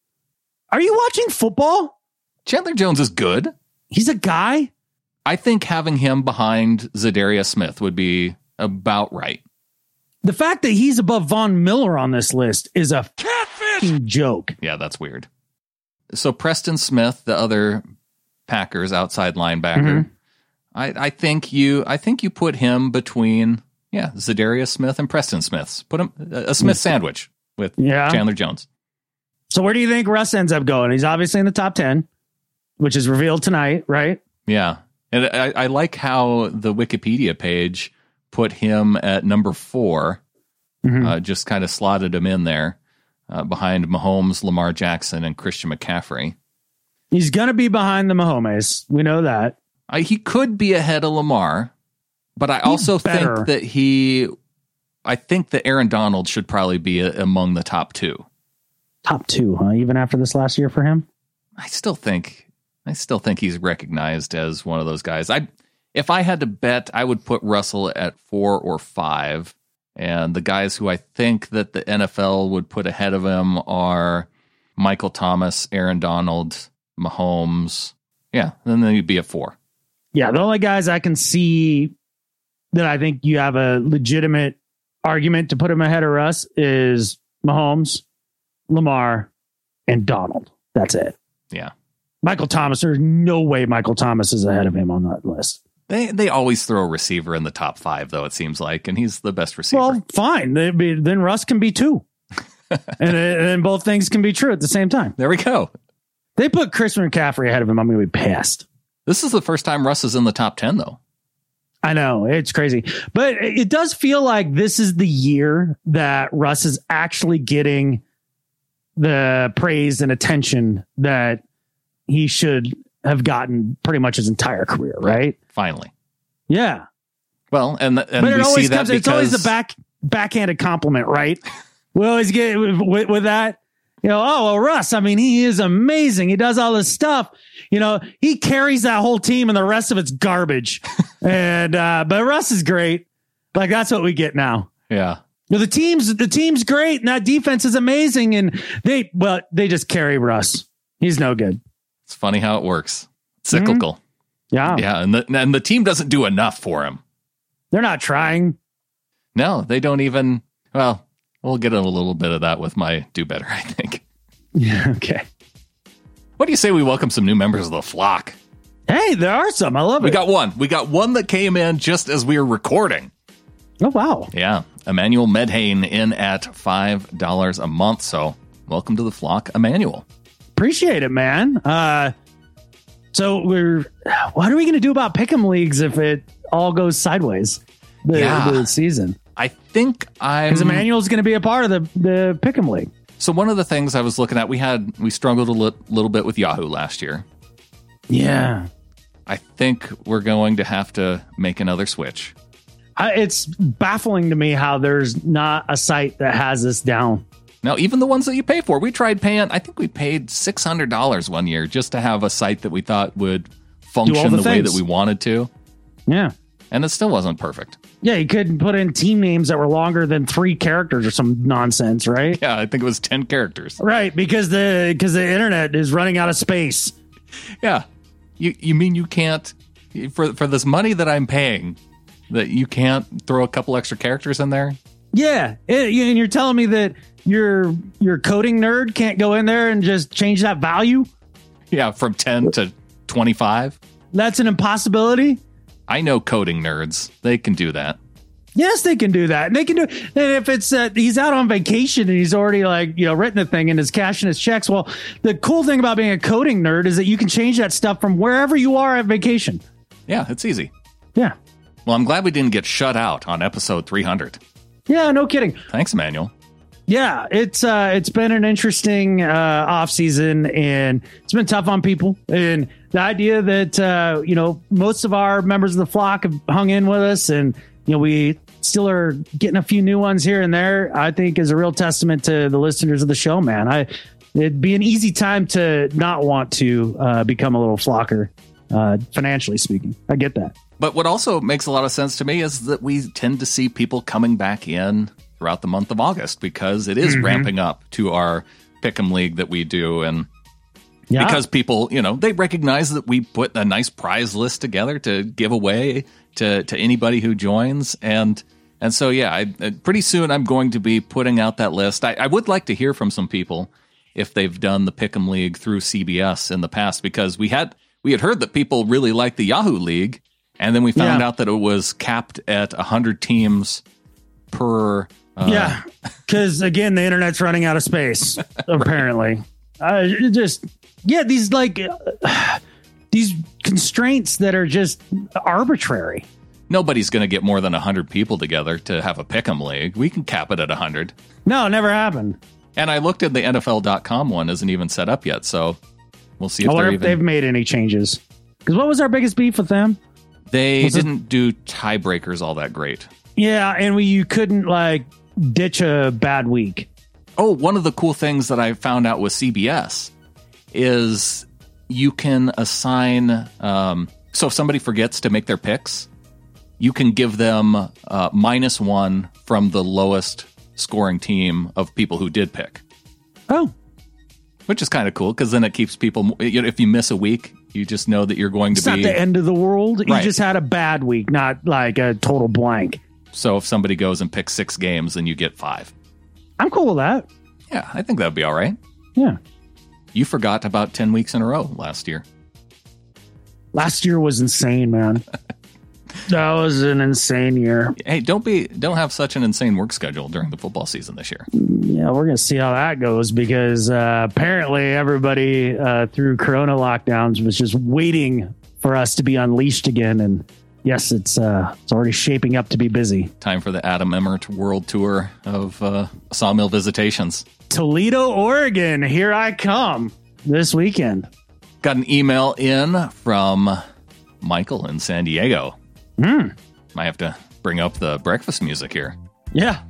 Are you watching football? Chandler Jones is good. He's a guy. I think having him behind Zadarius Smith would be about right. The fact that he's above Von Miller on this list is a catfish joke. Yeah, that's weird. So Preston Smith, the other Packers outside linebacker, I think you put him between Zadarius Smith and Preston Smith. Put him a Smith sandwich with Chandler Jones. So where do you think Russ ends up going? He's obviously in the top 10, which is revealed tonight, right? Yeah, and I like how the Wikipedia page put him at number 4, just kind of slotted him in there behind Mahomes, Lamar Jackson, and Christian McCaffrey. He's going to be behind the Mahomes. We know that. He could be ahead of Lamar, but I also think that I think that Aaron Donald should probably be among the top 2. Top 2, huh? Even after this last year for him? I still think he's recognized as one of those guys. If I had to bet, I would put Russell at 4 or 5. And the guys who I think that the NFL would put ahead of him are Michael Thomas, Aaron Donald, Mahomes. Yeah, and then you'd be at 4. Yeah, the only guys I can see that I think you have a legitimate argument to put him ahead of Russ is Mahomes, Lamar, and Donald. That's it. Yeah. Michael Thomas, there's no way Michael Thomas is ahead of him on that list. They always throw a receiver in the top 5, though, it seems like, and he's the best receiver. Well, fine. Then Russ can be 2. and both things can be true at the same time. There we go. They put Christian McCaffrey ahead of him. I'm going to be pissed. This is the first time Russ is in the top 10, though. I know. It's crazy. But it does feel like this is the year that Russ is actually getting the praise and attention that he should have gotten pretty much his entire career, right? Finally. Yeah. Well, and but it always comes, it's always the backhanded compliment, right? We always get with that, Russ, I mean, he is amazing. He does all this stuff. He carries that whole team and the rest of it's garbage. And but Russ is great. Like that's what we get now. Yeah. The team's great and that defense is amazing. And they just carry Russ. He's no good. It's funny how it works. It's cyclical. Yeah. Yeah. And the team doesn't do enough for him. They're not trying. No, they don't even. Well, we'll get a little bit of that with my do better, I think. Yeah. Okay. What do you say we welcome some new members of the flock? Hey, there are some. I love it. We got one that came in just as we were recording. Oh, wow. Yeah. Emmanuel Medhane in at $5 a month. So welcome to the flock, Emmanuel. Appreciate it, man. So what are we going to do about pick'em leagues if it all goes sideways the season? I think because Emmanuel's going to be a part of the pick'em league. So one of the things I was looking at, we struggled a little bit with Yahoo last year. Yeah. I think we're going to have to make another switch. It's baffling to me how there's not a site that has this down. Now, even the ones that you pay for, we tried paying, I think we paid $600 one year just to have a site that we thought would function the way that we wanted to. Yeah. And it still wasn't perfect. Yeah, you couldn't put in team names that were longer than 3 characters or some nonsense, right? Yeah, I think it was 10 characters. Right, because the internet is running out of space. Yeah. You mean you can't, for this money that I'm paying, that you can't throw a couple extra characters in there? Yeah, and you're telling me that your coding nerd can't go in there and just change that value? Yeah, from 10 to 25. That's an impossibility. I know coding nerds. They can do that. Yes, they can do that. They can do. And if it's he's out on vacation and he's already written the thing and is cashing his checks. Well, the cool thing about being a coding nerd is that you can change that stuff from wherever you are at vacation. Yeah, it's easy. Yeah. Well, I'm glad we didn't get shut out on episode 300. Yeah, no kidding. Thanks, Emmanuel. Yeah, it's been an interesting off season, and it's been tough on people. And the idea that most of our members of the flock have hung in with us, and we still are getting a few new ones here and there, I think is a real testament to the listeners of the show, man. It'd be an easy time to not want to become a little flocker, financially speaking. I get that. But what also makes a lot of sense to me is that we tend to see people coming back in throughout the month of August because it is ramping up to our Pick'em League that we do. And because people, they recognize that we put a nice prize list together to give away to anybody who joins. And so, pretty soon I'm going to be putting out that list. I would like to hear from some people if they've done the Pick'em League through CBS in the past, because we had heard that people really like the Yahoo League. And then we found out that it was capped at 100 teams per. Because again, the internet's running out of space. Apparently, these constraints that are just arbitrary. Nobody's going to get more than 100 people together to have a Pick'em League. We can cap it at 100. No, it never happened. And I looked at the NFL.com one; isn't even set up yet. So we'll see if they've made any changes. Because what was our biggest beef with them? They didn't do tiebreakers all that great. Yeah, and you couldn't ditch a bad week. Oh, one of the cool things that I found out with CBS is you can assign. So if somebody forgets to make their picks, you can give them -1 from the lowest scoring team of people who did pick. Oh. Which is kind of cool, because then it keeps people, if you miss a week, you just know that you're going to be... It's not the end of the world. Right. You just had a bad week, not like a total blank. So if somebody goes and picks 6 games, then you get 5. I'm cool with that. Yeah, I think that would be all right. Yeah. You forgot about 10 weeks in a row last year. Last year was insane, man. That was an insane year. Hey, don't have such an insane work schedule during the football season this year. Yeah, we're going to see how that goes, because apparently everybody through Corona lockdowns was just waiting for us to be unleashed again. And yes, it's already shaping up to be busy. Time for the Adam Emmert World Tour of Sawmill Visitations. Toledo, Oregon, here I come this weekend. Got an email in from Michael in San Diego. Might have to bring up the breakfast music here. Yeah.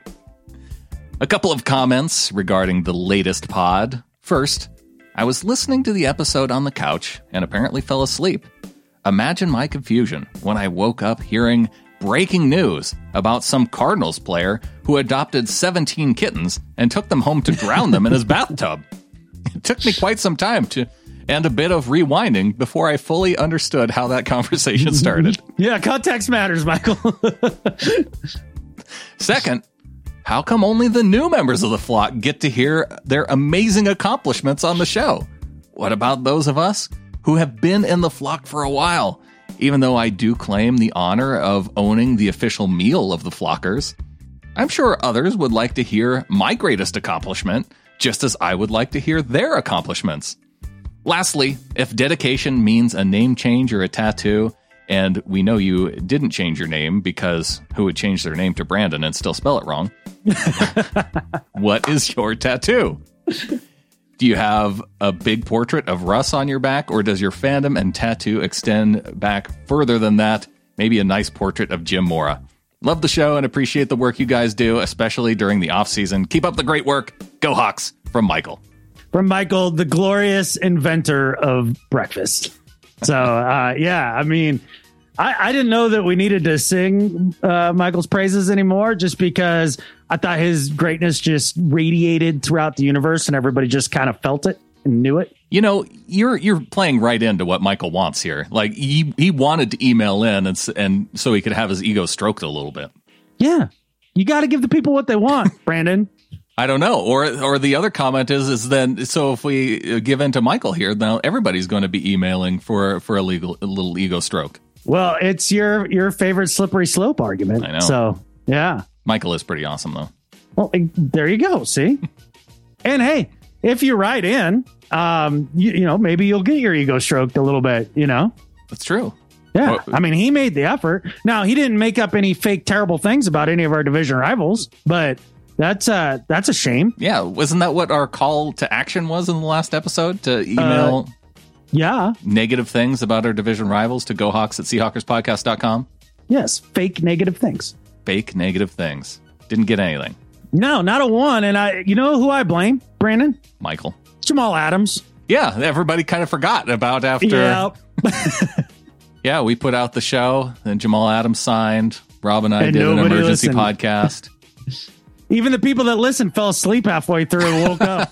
A couple of comments regarding the latest pod. First, I was listening to the episode on the couch and apparently fell asleep. Imagine my confusion when I woke up hearing breaking news about some Cardinals player who adopted 17 kittens and took them home to drown them in his bathtub. It took me quite some time and a bit of rewinding before I fully understood how that conversation started. Yeah, context matters, Michael. Second, how come only the new members of the flock get to hear their amazing accomplishments on the show? What about those of us who have been in the flock for a while? Even though I do claim the honor of owning the official meal of the flockers, I'm sure others would like to hear my greatest accomplishment, just as I would like to hear their accomplishments. Lastly, if dedication means a name change or a tattoo, and we know you didn't change your name because who would change their name to Brandon and still spell it wrong? What is your tattoo? Do you have a big portrait of Russ on your back, or does your fandom and tattoo extend back further than that? Maybe a nice portrait of Jim Mora. Love the show and appreciate the work you guys do, especially during the off season. Keep up the great work. Go Hawks. From Michael. From Michael, the glorious inventor of breakfast. So, yeah, I mean, I didn't know that we needed to sing Michael's praises anymore, just because I thought his greatness just radiated throughout the universe and everybody just kind of felt it. and knew it. You know, you're playing right into what Michael wants here. Like he wanted to email in and so he could have his ego stroked a little bit. Yeah. You got to give the people what they want, Brandon. I don't know. Or the other comment is then, so if we give in to Michael here, now everybody's going to be emailing for a little ego stroke. Well, it's your favorite slippery slope argument. I know. So, yeah. Michael is pretty awesome, though. Well, there you go. See? And hey, if you write in, you know, maybe you'll get your ego stroked a little bit, you know? That's true. Yeah. Well, I mean, he made the effort. Now, he didn't make up any fake, terrible things about any of our division rivals, but that's a shame. yeah. Wasn't that what our call to action was in the last episode? To email Yeah. negative things about our division rivals to GoHawks@SeahawkersPodcast.com? Yes. Fake negative things. Fake negative things. Didn't get anything. No, not a one. And you know who I blame, Brandon? Michael. Jamal Adams. Yeah, everybody kind of forgot about after. Yeah. Yeah, we put out the show, then Jamal Adams signed. Rob and I And did an nobody emergency listened. podcast. Even the people that listened fell asleep halfway through and woke up.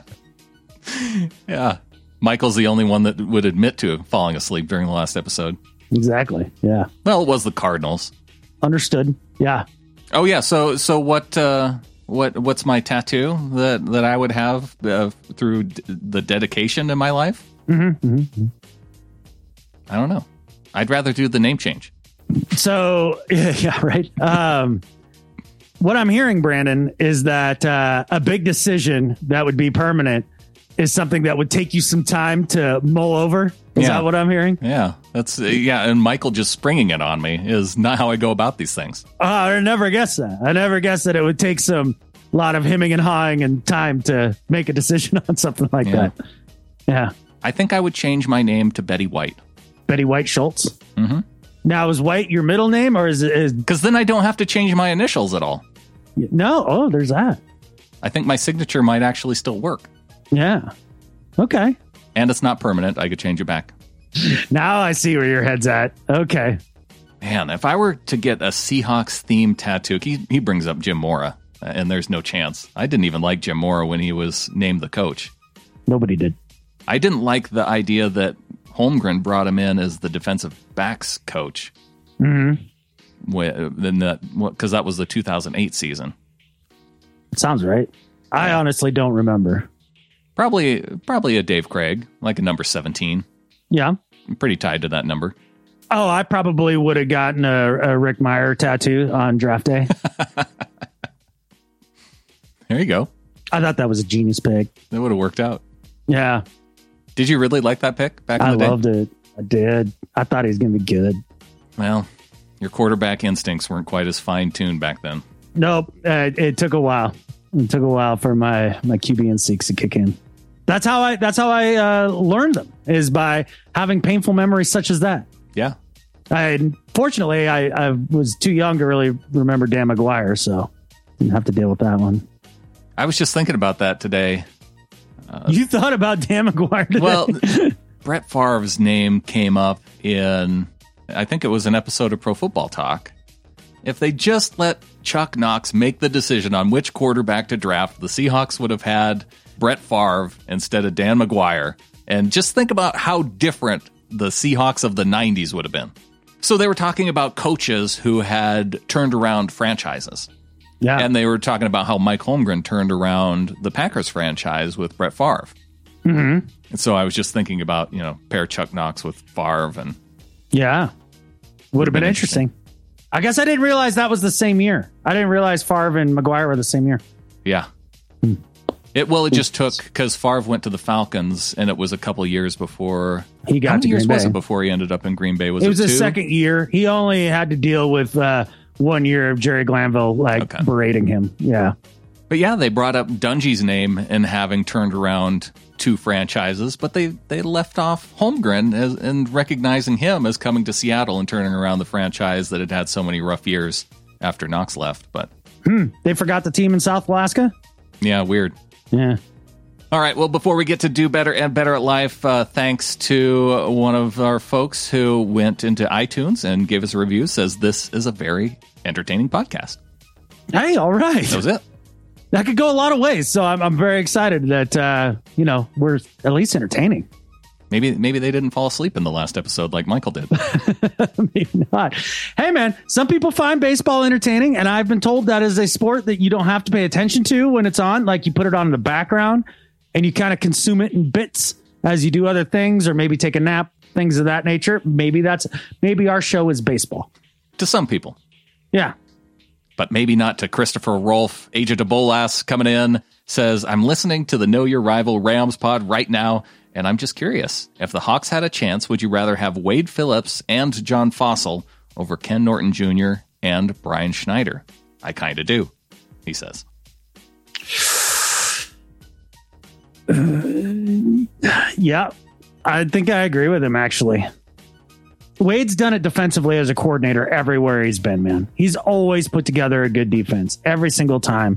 Yeah. Michael's the only one that would admit to falling asleep during the last episode. Exactly. Yeah. Well, it was the Cardinals. Understood. Yeah. Oh yeah, so what's my tattoo that I would have through the dedication in my life? Mm-hmm. I don't know. I'd rather do the name change. So, yeah, right. What I'm hearing, Brandon, is that a big decision that would be permanent is something that would take you some time to mull over. Is Yeah. that what I'm hearing? Yeah, that's and Michael just springing it on me is not how I go about these things. I never guessed that. I never guessed that it would take some lot of hemming and hawing and time to make a decision on something like Yeah. that. Yeah. I think I would change my name to Betty White. Betty White Schultz. Mm-hmm. Now, is White your middle name or is it? Because then I don't have to change my initials at all. No. Oh, there's that. I think my signature might actually still work. Yeah. Okay. And it's not permanent. I could change it back. Now I see where your head's at. Okay. Man, if I were to get a Seahawks themed tattoo, he brings up Jim Mora, and there's no chance. I didn't even like Jim Mora when he was named the coach. Nobody did. I didn't like the idea that Holmgren brought him in as the defensive backs coach. Mm-hmm. Because that was the 2008 season. Sounds right. I honestly don't remember. Probably a Dave Craig, like a number 17. Yeah. I'm pretty tied to that number. Oh, I probably would have gotten a Rick Meyer tattoo on draft day. There you go. I thought that was a genius pick. That would have worked out. Yeah. Did you really like that pick back in I the day? loved it. I did. I thought he was going to be good. Well, your quarterback instincts weren't quite as fine-tuned back then. Nope. It took a while. It took a while for my QB instincts to kick in. That's how I learned them, is by having painful memories such as that. Yeah. Fortunately, I was too young to really remember Dan McGuire, so didn't have to deal with that one. I was just thinking about that today. You thought about Dan McGuire today? Well, Brett Favre's name came up in, I think it was an episode of Pro Football Talk. If they just let Chuck Knox make the decision on which quarterback to draft, the Seahawks would have had Brett Favre instead of Dan McGuire. And just think about how different the Seahawks of the 90s would have been. So they were talking about coaches who had turned around franchises. Yeah. And they were talking about how Mike Holmgren turned around the Packers franchise with Brett Favre. Mm-hmm. And so I was just thinking about, pair Chuck Knox with Favre. And yeah. Would have been interesting. I guess I didn't realize that was the same year. I didn't realize Favre and McGuire were the same year. Yeah. It just took, because Favre went to the Falcons, and it was a couple years before he got to Green Bay. How many years was it before he ended up in Green Bay? Was it was his 2? second year. He only had to deal with 1 year of Jerry Glanville berating him. Yeah. But yeah, they brought up Dungy's name and having turned around 2 franchises, but they left off Holmgren and recognizing him as coming to Seattle and turning around the franchise that had so many rough years after Knox left. But they forgot the team in South Alaska? Yeah, weird. Yeah. All right. Well, before we get to do better and better at life, thanks to one of our folks who went into iTunes and gave us a review, says this is a very entertaining podcast. Hey, all right. That was it. that could go a lot of ways. So I'm very excited that, we're at least entertaining. Maybe they didn't fall asleep in the last episode like Michael did. Maybe not. Hey, man, some people find baseball entertaining, and I've been told that is a sport that you don't have to pay attention to when it's on. Like, you put it on in the background, and you kind of consume it in bits as you do other things, or maybe take a nap, things of that nature. Maybe our show is baseball. To some people. Yeah. But maybe not to Christopher Rolfe. Agent of Bolas coming in says, I'm listening to the Know Your Rival Rams pod right now, and I'm just curious. If the Hawks had a chance, would you rather have Wade Phillips and John Fossil over Ken Norton Jr. and Brian Schneider? I kind of do, he says. Yeah, I think I agree with him, actually. Wade's done it defensively as a coordinator everywhere he's been, man. He's always put together a good defense every single time.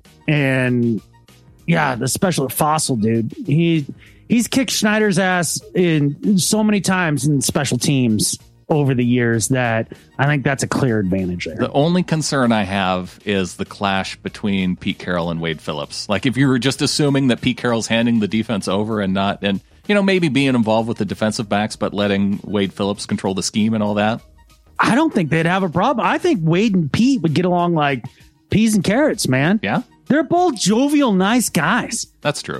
And yeah, the special Fossil, dude, he's kicked Schneider's ass in so many times in special teams over the years that I think that's a clear advantage there. The only concern I have is the clash between Pete Carroll and Wade Phillips. Like, if you were just assuming that Pete Carroll's handing the defense over and maybe being involved with the defensive backs, but letting Wade Phillips control the scheme and all that, I don't think they'd have a problem. I think Wade and Pete would get along like peas and carrots, man. Yeah? They're both jovial, nice guys. That's true.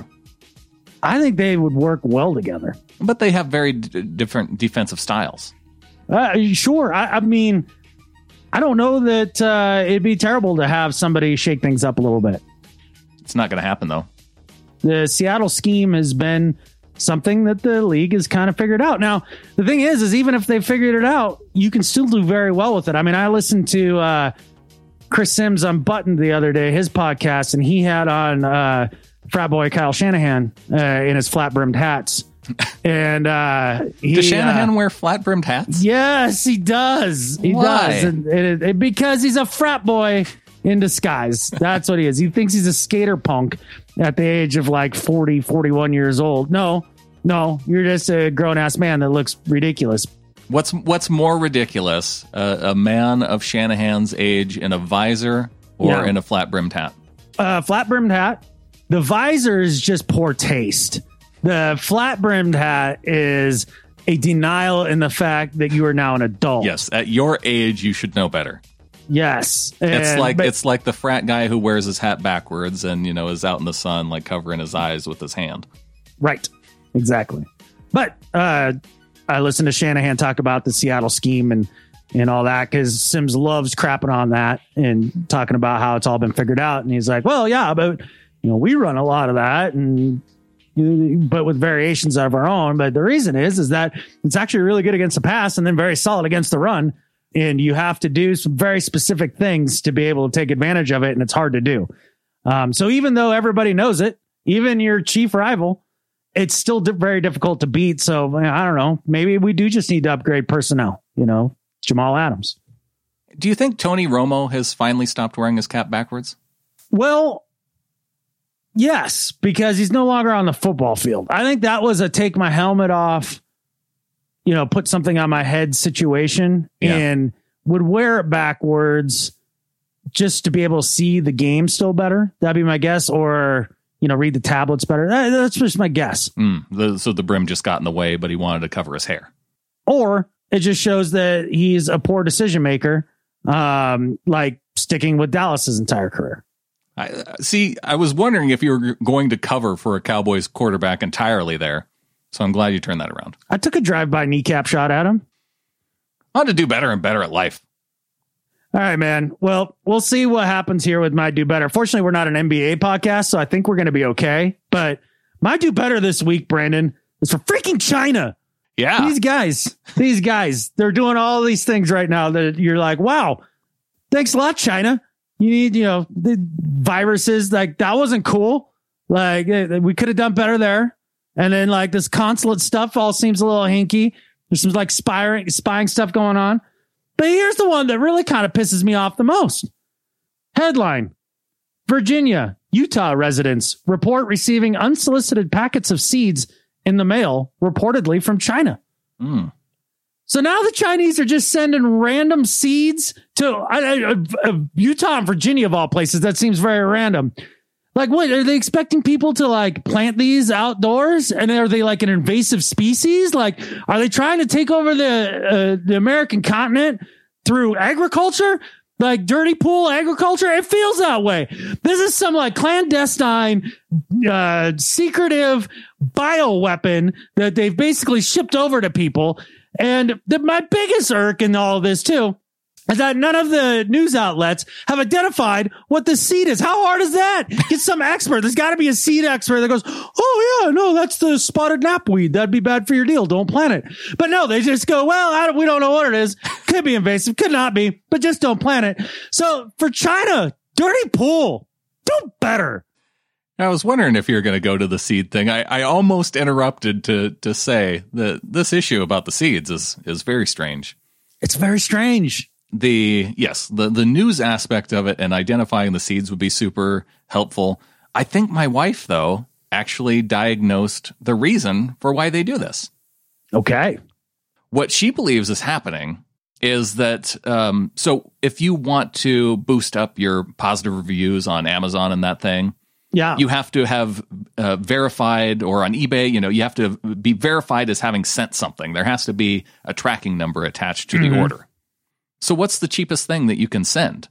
I think they would work well together. But they have very different defensive styles. Sure. I mean, I don't know that it'd be terrible to have somebody shake things up a little bit. It's not going to happen, though. The Seattle scheme has been something that the league has kind of figured out. Now, the thing is even if they figured it out, you can still do very well with it. I mean, I listened to Chris Sims on Button the other day, his podcast, and he had on frat boy Kyle Shanahan in his flat-brimmed hats. And does Shanahan wear flat-brimmed hats? Yes, he does. He Why? does. And because he's a frat boy in disguise. That's what he is. He thinks he's a skater punk at the age of like 40, 41 years old. No, you're just a grown-ass man that looks ridiculous. What's more ridiculous, a man of Shanahan's age in a visor or in a flat-brimmed hat? Flat-brimmed hat. The visor is just poor taste. The flat-brimmed hat is a denial in the fact that you are now an adult. Yes, at your age, you should know better. Yes. It's like the frat guy who wears his hat backwards and, is out in the sun, like covering his eyes with his hand. Right. Exactly. But I listened to Shanahan talk about the Seattle scheme and all that, because Sims loves crapping on that and talking about how it's all been figured out. And he's like, well, yeah, but we run a lot of that, but with variations of our own. But the reason is that it's actually really good against the pass and then very solid against the run. And you have to do some very specific things to be able to take advantage of it. And it's hard to do. So even though everybody knows it, even your chief rival, it's still very difficult to beat. So I don't know. Maybe we do just need to upgrade personnel, Jamal Adams. Do you think Tony Romo has finally stopped wearing his cap backwards? Well, yes, because he's no longer on the football field. I think that was a take my helmet off, put something on my head situation, and would wear it backwards just to be able to see the game still better. That'd be my guess. Or, read the tablets better. That's just my guess. So the brim just got in the way, but he wanted to cover his hair. Or it just shows that he's a poor decision maker, like sticking with Dallas's entire career. I was wondering if you were going to cover for a Cowboys quarterback entirely there. So I'm glad you turned that around. I took a drive-by kneecap shot at him. I want to do better and better at life. All right, man. Well, we'll see what happens here with my do better. Fortunately, we're not an NBA podcast, so I think we're going to be okay. But my do better this week, Brandon, is for freaking China. Yeah. These guys, they're doing all these things right now that you're like, wow, thanks a lot, China. You need, the viruses, like that wasn't cool. Like we could have done better there. And then like this consulate stuff all seems a little hinky. There's some like spying stuff going on. But here's the one that really kind of pisses me off the most. Headline: Virginia, Utah residents report receiving unsolicited packets of seeds in the mail, reportedly from China. So now the Chinese are just sending random seeds to Utah and Virginia, of all places. That seems very random. Like, what are they expecting people to like plant these outdoors? And are they like an invasive species? Like, are they trying to take over the American continent through agriculture? Like dirty pool agriculture? It feels that way. This is some like clandestine, secretive bioweapon that they've basically shipped over to people. And my biggest irk in all of this too is that none of the news outlets have identified what the seed is. How hard is that? Get some expert. There's got to be a seed expert that goes, oh yeah, no, that's the spotted knapweed. That'd be bad for your deal. Don't plant it. But no, they just go, well, we don't know what it is. Could be invasive, could not be, but just don't plant it. So for China, dirty pool, do better. I was wondering if you're going to go to the seed thing. I almost interrupted to say that this issue about the seeds is very strange. It's very strange. The news aspect of it and identifying the seeds would be super helpful. I think my wife, though, actually diagnosed the reason for why they do this. Okay. What she believes is happening is that, so if you want to boost up your positive reviews on Amazon and that thing, yeah, you have to have verified, or on eBay, you have to be verified as having sent something. There has to be a tracking number attached to the order. So what's the cheapest thing that you can send?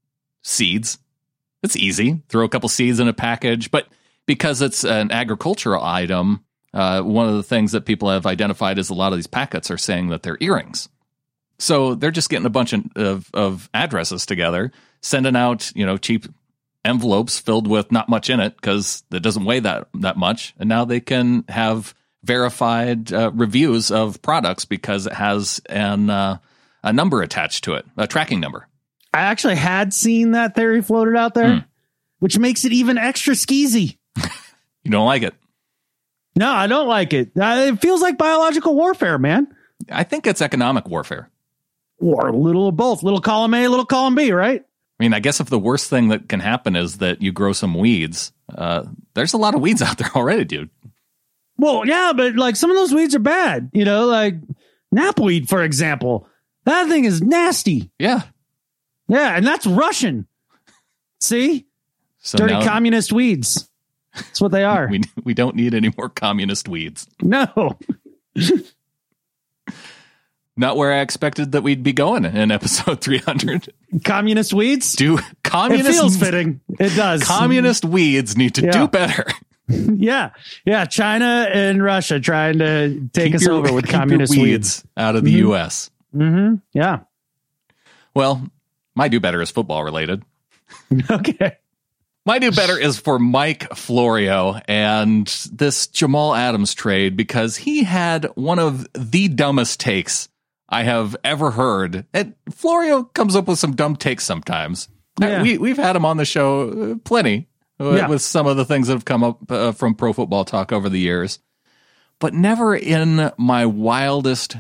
Seeds. It's easy. Throw a couple seeds in a package. But because it's an agricultural item, one of the things that people have identified is a lot of these packets are saying that they're earrings. So they're just getting a bunch of addresses together, sending out, cheap envelopes filled with not much in it because it doesn't weigh that much. And now they can have verified reviews of products because it has a number attached to it, a tracking number. I actually had seen that theory floated out there, which makes it even extra skeezy. You don't like it? No, I don't like it. It feels like biological warfare, man. I think it's economic warfare. Or a little of both. Little column A, little column B, right? I mean, I guess if the worst thing that can happen is that you grow some weeds, there's a lot of weeds out there already, dude. Well, yeah, but like some of those weeds are bad. Like knapweed, for example. That thing is nasty. Yeah. Yeah, and that's Russian. See? So dirty communist weeds. That's what they are. We don't need any more communist weeds. No. Not where I expected that we'd be going in episode 300. Communist weeds? It feels fitting. It does. Communist weeds need to do better. Yeah. Yeah. China and Russia trying to take us over with communist weeds out of the U.S. Mm-hmm. Yeah. Well, my do better is football related. Okay. My do better is for Mike Florio and this Jamal Adams trade, because he had one of the dumbest takes I have ever heard. And Florio comes up with some dumb takes sometimes. Yeah. We've had him on the show plenty with some of the things that have come up from Pro Football Talk over the years. But never in my wildest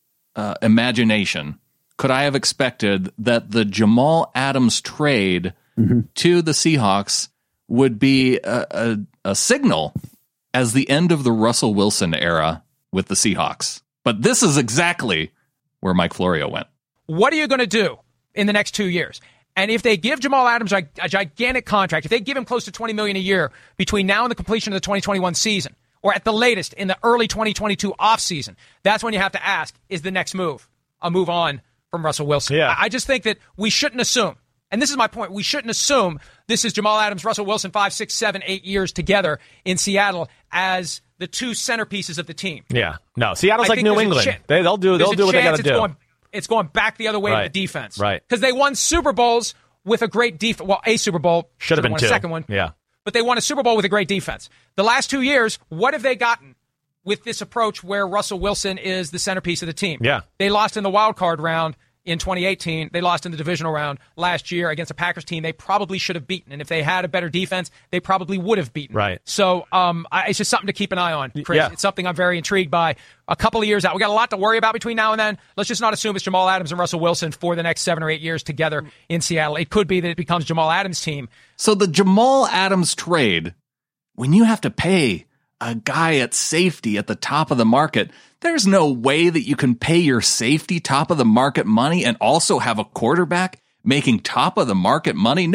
imagination could I have expected that the Jamal Adams trade to the Seahawks would be a signal as the end of the Russell Wilson era with the Seahawks. But this is exactly where Mike Florio went. What are you going to do in the next 2 years? And if they give Jamal Adams a gigantic contract, if they give him close to $20 million a year between now and the completion of the 2021 season, or at the latest in the early 2022 offseason, that's when you have to ask, is the next move a move on from Russell Wilson? Yeah. I just think that we shouldn't assume, and this is my point, we shouldn't assume this is Jamal Adams, Russell Wilson, 5, 6, 7, 8 years together in Seattle as the two centerpieces of the team. Yeah. No, Seattle's like New England. They'll do what they got to do. It's going back the other way with the defense. Right. Because they won Super Bowls with a great defense. Well, a Super Bowl. Should have been won two. A second one. Yeah. But they won a Super Bowl with a great defense. The last 2 years, what have they gotten with this approach where Russell Wilson is the centerpiece of the team? Yeah. They lost in the wild card round in 2018. They lost in the divisional round last year against a Packers team they probably should have beaten. And if they had a better defense, they probably would have beaten. Right. So it's just something to keep an eye on, Chris. Yeah. It's something I'm very intrigued by. A couple of years out. We got a lot to worry about between now and then. Let's just not assume it's Jamal Adams and Russell Wilson for the next 7 or 8 years together in Seattle. It could be that it becomes Jamal Adams' team. So the Jamal Adams trade, when you have to pay a guy at safety at the top of the market, there's no way that you can pay your safety top of the market money and also have a quarterback making top of the market money. No,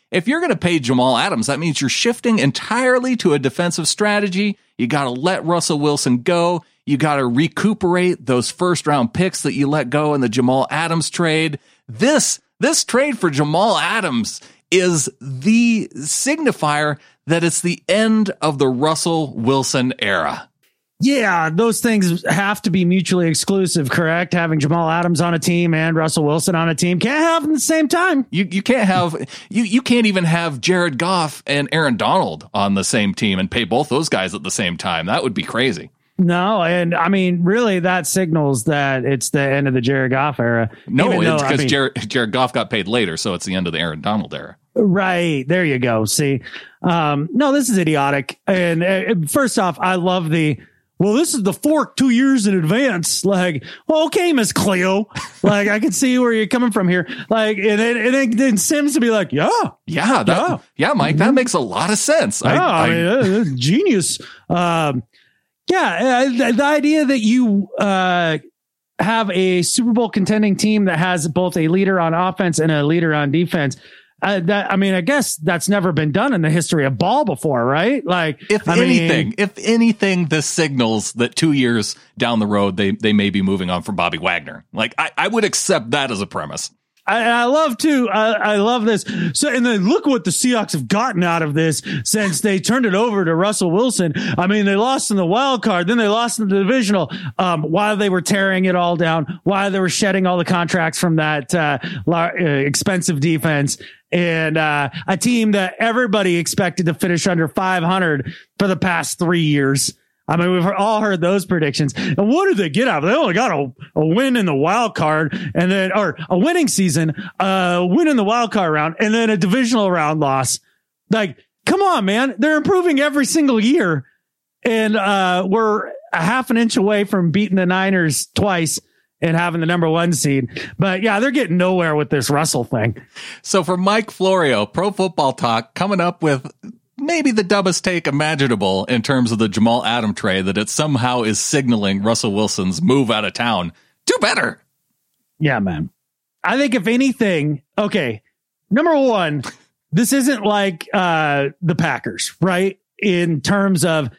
if you're going to pay Jamal Adams, that means you're shifting entirely to a defensive strategy. You got to let Russell Wilson go. You got to recuperate those first-round picks that you let go in the Jamal Adams trade. This trade for Jamal Adams is the signifier that it's the end of the Russell Wilson era. Yeah, those things have to be mutually exclusive, correct? Having Jamal Adams on a team and Russell Wilson on a team can't have them at the same time. You can't have you can't even have Jared Goff and Aaron Donald on the same team and pay both those guys at the same time. That would be crazy. No, and I mean, really, that signals that it's the end of the Jared Goff era. No, it's because Jared Goff got paid later, so it's the end of the Aaron Donald era. Right. There you go. See, no, this is idiotic. And first off, I love well, this is the fork 2 years in advance. Like, well, okay, Miss Cleo. Like, I can see where you're coming from here. Like, and then Sims to be like, yeah, Mike, that makes a lot of sense. I mean, genius. The idea that you have a Super Bowl contending team that has both a leader on offense and a leader on defense. I guess that's never been done in the history of ball before, right? Like, if anything, this signals that 2 years down the road, they may be moving on from Bobby Wagner. Like, I would accept that as a premise. I love this. So, and then look what the Seahawks have gotten out of this since they turned it over to Russell Wilson. I mean, they lost in the wild card, then they lost in the divisional, while they were tearing it all down, while they were shedding all the contracts from that, expensive defense. And a team that everybody expected to finish under 500 for the past 3 years. I mean, we've all heard those predictions. And what did they get out of it? They only got a win in the wild card or a winning season, win in the wild card round, and then a divisional round loss. Like, come on, man. They're improving every single year. And we're a half an inch away from beating the Niners twice and having the number 1 seed. But yeah, they're getting nowhere with this Russell thing. So for Mike Florio, Pro Football Talk, coming up with maybe the dumbest take imaginable in terms of the Jamal Adams trade, that it somehow is signaling Russell Wilson's move out of town. Do better. Yeah, man. I think if anything, okay, number 1, this isn't like the Packers, right? In terms of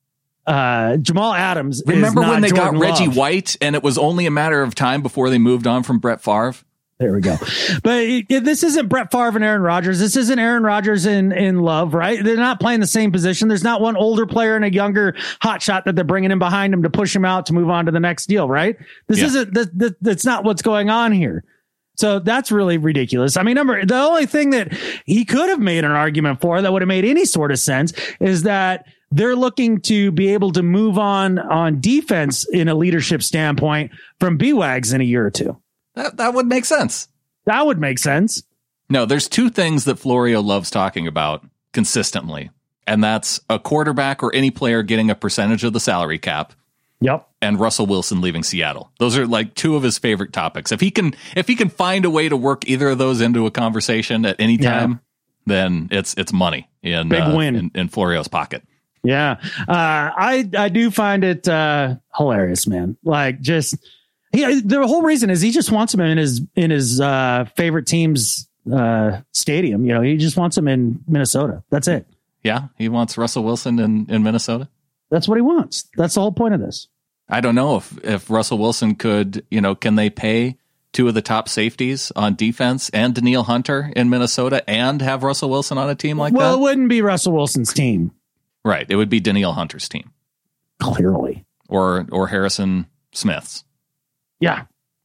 Jamal Adams. Remember when they got Jordan Reggie Love. White and it was only a matter of time before they moved on from Brett Favre? There we go. But this isn't Brett Favre and Aaron Rodgers. This isn't Aaron Rodgers in Love, right? They're not playing the same position. There's not one older player and a younger hotshot that they're bringing in behind him to push him out to move on to the next deal, right? That's not what's going on here. So that's really ridiculous. I mean, the only thing that he could have made an argument for that would have made any sort of sense is that they're looking to be able to move on defense in a leadership standpoint from B-Wags in a year or two. That would make sense. That would make sense. No, there's 2 things that Florio loves talking about consistently, and that's a quarterback or any player getting a percentage of the salary cap. Yep. And Russell Wilson leaving Seattle. Those are like 2 of his favorite topics. If he can find a way to work either of those into a conversation at any time, then it's money in big win in Florio's pocket. Yeah. I do find it hilarious, man. Like, just the whole reason is he just wants him in his favorite team's stadium. You know, he just wants him in Minnesota. That's it. Yeah, he wants Russell Wilson in Minnesota. That's what he wants. That's the whole point of this. I don't know if Russell Wilson could, can they pay 2 of the top safeties on defense and Danielle Hunter in Minnesota and have Russell Wilson on a team like that? Well, it wouldn't be Russell Wilson's team. Right. It would be Danielle Hunter's team. Clearly. Or Harrison Smith's. Yeah.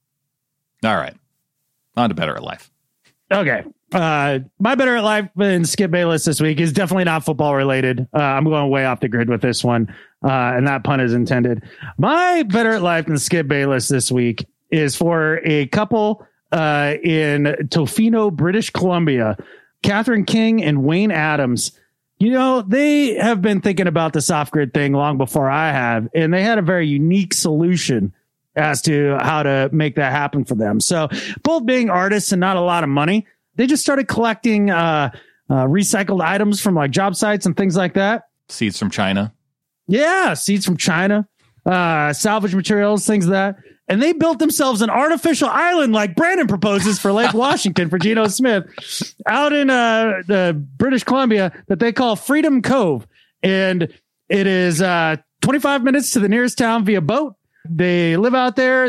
All right. On to Better at Life. Okay. My Better at Life and Skip Bayless this week is definitely not football related. I'm going way off the grid with this one. And that pun is intended. My Better at Life and Skip Bayless this week is for a couple in Tofino, British Columbia, Catherine King and Wayne Adams. You know, they have been thinking about this off-grid thing long before I have, and they had a very unique solution as to how to make that happen for them. So both being artists and not a lot of money, they just started collecting recycled items from like job sites and things like that. Seeds from China. Yeah, seeds from China, salvage materials, things like that. and they built themselves an artificial island like Brandon proposes for Lake Washington for Geno Smith out in the British Columbia that they call Freedom Cove. And it is 25 minutes to the nearest town via boat. They live out there.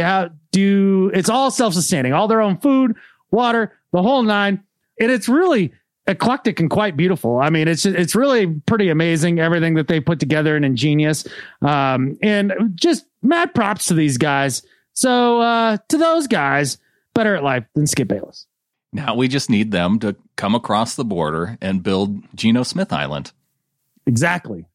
It's all self-sustaining, all their own food, water, the whole nine. And it's really eclectic and quite beautiful. I mean, it's really pretty amazing, everything that they put together and ingenious. And just mad props to these guys. So to those guys, better at life than Skip Bayless. Now we just need them to come across the border and build Geno Smith Island. Exactly.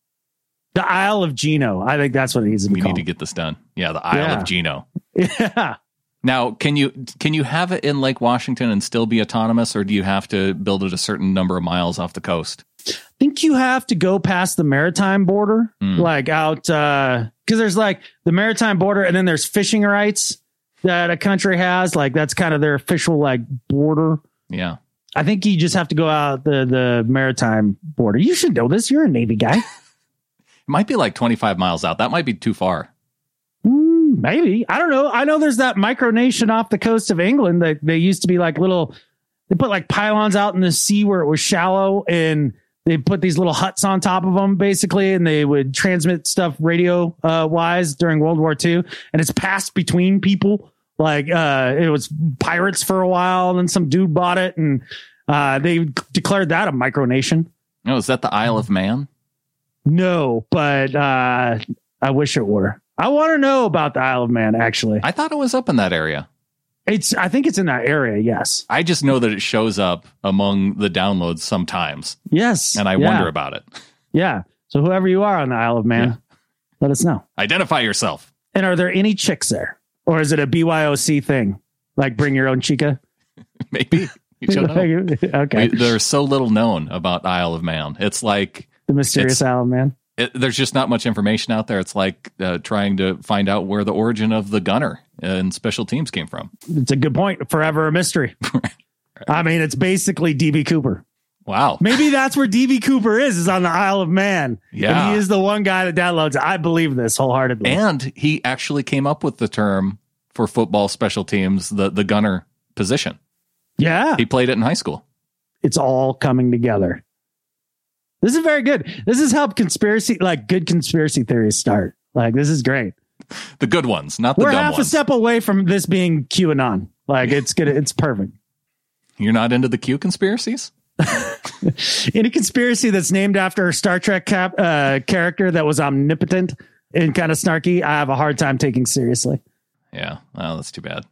The Isle of Geno. I think that's what it needs to be called. We need to get this done. Yeah, the Isle of Geno. Yeah. Now, can you have it in Lake Washington and still be autonomous, or do you have to build it a certain number of miles off the coast? I think you have to go past the maritime border, like out, because there's like the maritime border, and then there's fishing rights that a country has. Like that's kind of their official like border. Yeah. I think you just have to go out the maritime border. You should know this. You're a Navy guy. It might be like 25 miles out. That might be too far. Maybe. I don't know. I know there's that micronation off the coast of England that they used to be like they put like pylons out in the sea where it was shallow, and they put these little huts on top of them basically, and they would transmit stuff radio wise during World War II. And it's passed between people. Like it was pirates for a while, and then some dude bought it, and they declared that a micronation. Oh, is that the Isle of Man? No, but I wish it were. I want to know about the Isle of Man, actually. I thought it was up in that area. I think it's in that area, yes. I just know that it shows up among the downloads sometimes. Yes. And I wonder about it. Yeah. So whoever you are on the Isle of Man, let us know. Identify yourself. And are there any chicks there? Or is it a BYOC thing? Like bring your own chica? Maybe. You don't know. Okay. There's so little known about Isle of Man. It's like the mysterious Isle of Man. There's just not much information out there. It's like trying to find out where the origin of the gunner and special teams came from. It's a good point. Forever a mystery. I mean, it's basically DB Cooper. Wow. Maybe that's where DB Cooper is on the Isle of Man. Yeah. And he is the one guy that downloads. I believe this wholeheartedly. And he actually came up with the term for football special teams, the gunner position. Yeah. He played it in high school. It's all coming together. This is very good. This has helped good conspiracy theories start. Like, this is great. The good ones, not the dumb ones. We're half a step away from this being QAnon. Like, it's good. It's perfect. You're not into the Q conspiracies? Any conspiracy that's named after a Star Trek character that was omnipotent and kind of snarky, I have a hard time taking seriously. Yeah. Well, that's too bad.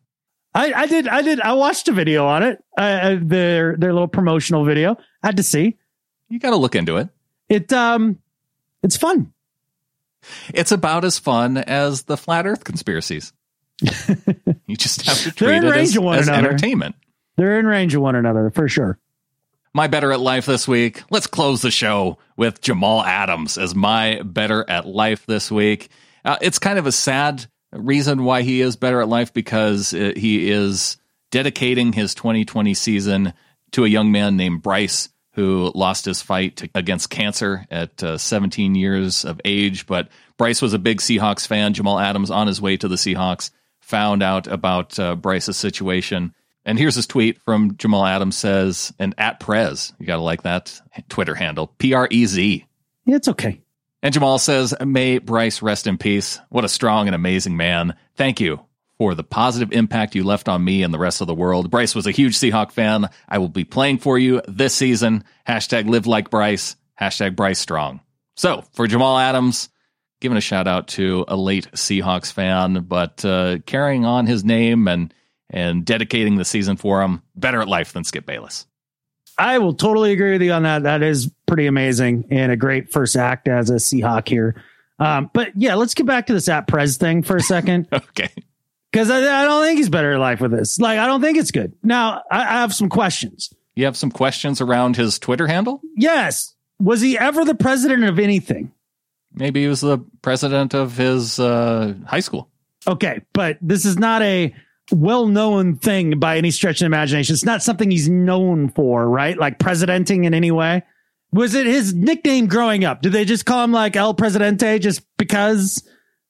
I watched a video on it. Their little promotional video. I had to see. You got to look into it. It's fun. It's about as fun as the flat Earth conspiracies. You just have to treat it as entertainment. They're in range of one another for sure. My better at life this week. Let's close the show with Jamal Adams as my better at life this week. It's kind of a sad reason why he is better at life, because he is dedicating his 2020 season to a young man named Bryce, who lost his fight against cancer at 17 years of age. But Bryce was a big Seahawks fan. Jamal Adams, on his way to the Seahawks, found out about Bryce's situation. And here's his tweet from Jamal Adams, says, and @Prez, you got to like that Twitter handle, PREZ. Yeah, it's okay. And Jamal says, may Bryce rest in peace. What a strong and amazing man. Thank you for the positive impact you left on me and the rest of the world. Bryce was a huge Seahawk fan. I will be playing for you this season. #live like Bryce. #Bryce strong. So for Jamal Adams, giving a shout out to a late Seahawks fan, but carrying on his name and dedicating the season for him, better at life than Skip Bayless. I will totally agree with you on that. That is pretty amazing and a great first act as a Seahawk here. But yeah, let's get back to this @Prez thing for a second. Okay. Because I don't think he's better at life with this. Like, I don't think it's good. Now, I have some questions. You have some questions around his Twitter handle? Yes. Was he ever the president of anything? Maybe he was the president of his high school. Okay, but this is not a well-known thing by any stretch of the imagination. It's not something he's known for, right? Like presidenting in any way. Was it his nickname growing up? Did they just call him like El Presidente just because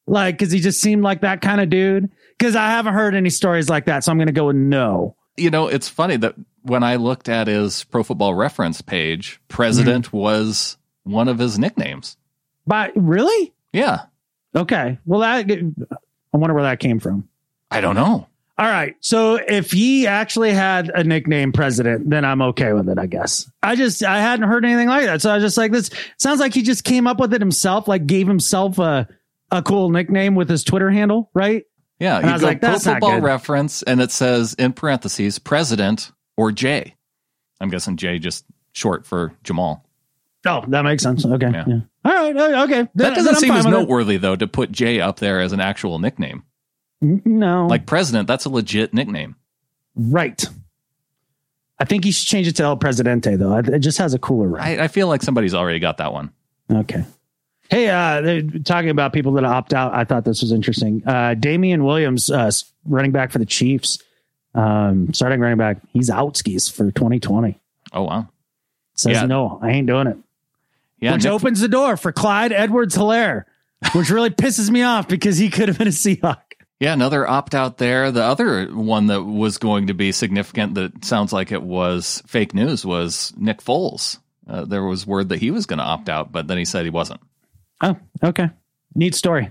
Like, because he just seemed like that kind of dude? Because I haven't heard any stories like that, so I'm going to go with no. You know, it's funny that when I looked at his Pro Football Reference page, President was one of his nicknames. But really? Yeah. Okay. Well, I wonder where that came from. I don't know. All right. So if he actually had a nickname President, then I'm okay with it, I guess. I hadn't heard anything like that. So I was just like, this sounds like he just came up with it himself, like gave himself a cool nickname with his Twitter handle, right? Yeah. And I was like, Pro that's not Football good. Reference, and it says in parentheses, President or J. I'm guessing J just short for Jamal. Oh, that makes sense. Okay. Yeah. Yeah. All right. Okay. That doesn't seem as noteworthy, though, to put J up there as an actual nickname. No. Like President, that's a legit nickname. Right. I think he should change it to El Presidente, though. It just has a cooler ring. I feel like somebody's already got that one. Okay. Hey, they're talking about people that opt out. I thought this was interesting. Damian Williams, running back for the Chiefs, starting running back, he's out skis for 2020. Oh, wow. Says, no, I ain't doing it. Yeah, which opens the door for Clyde Edwards-Helaire, which really pisses me off because he could have been a Seahawk. Yeah, another opt-out there. The other one that was going to be significant that sounds like it was fake news was Nick Foles. There was word that he was going to opt out, but then he said he wasn't. Oh, okay. Neat story.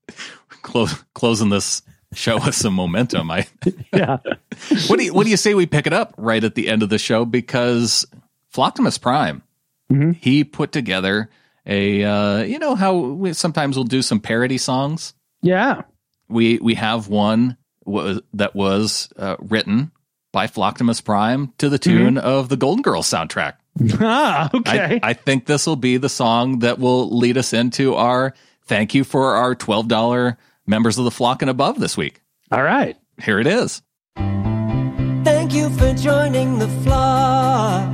Closing this show with some momentum. Yeah. What do you say we pick it up right at the end of the show? Because Flocktimus Prime, he put together a, you know how we sometimes we'll do some parody songs? Yeah. We have one that was written by Flocktimus Prime to the tune of the Golden Girls soundtrack. Ah, okay. I think this will be the song that will lead us into our thank you for our $12 members of the Flock and Above this week. All right. Here it is. Thank you for joining the flock.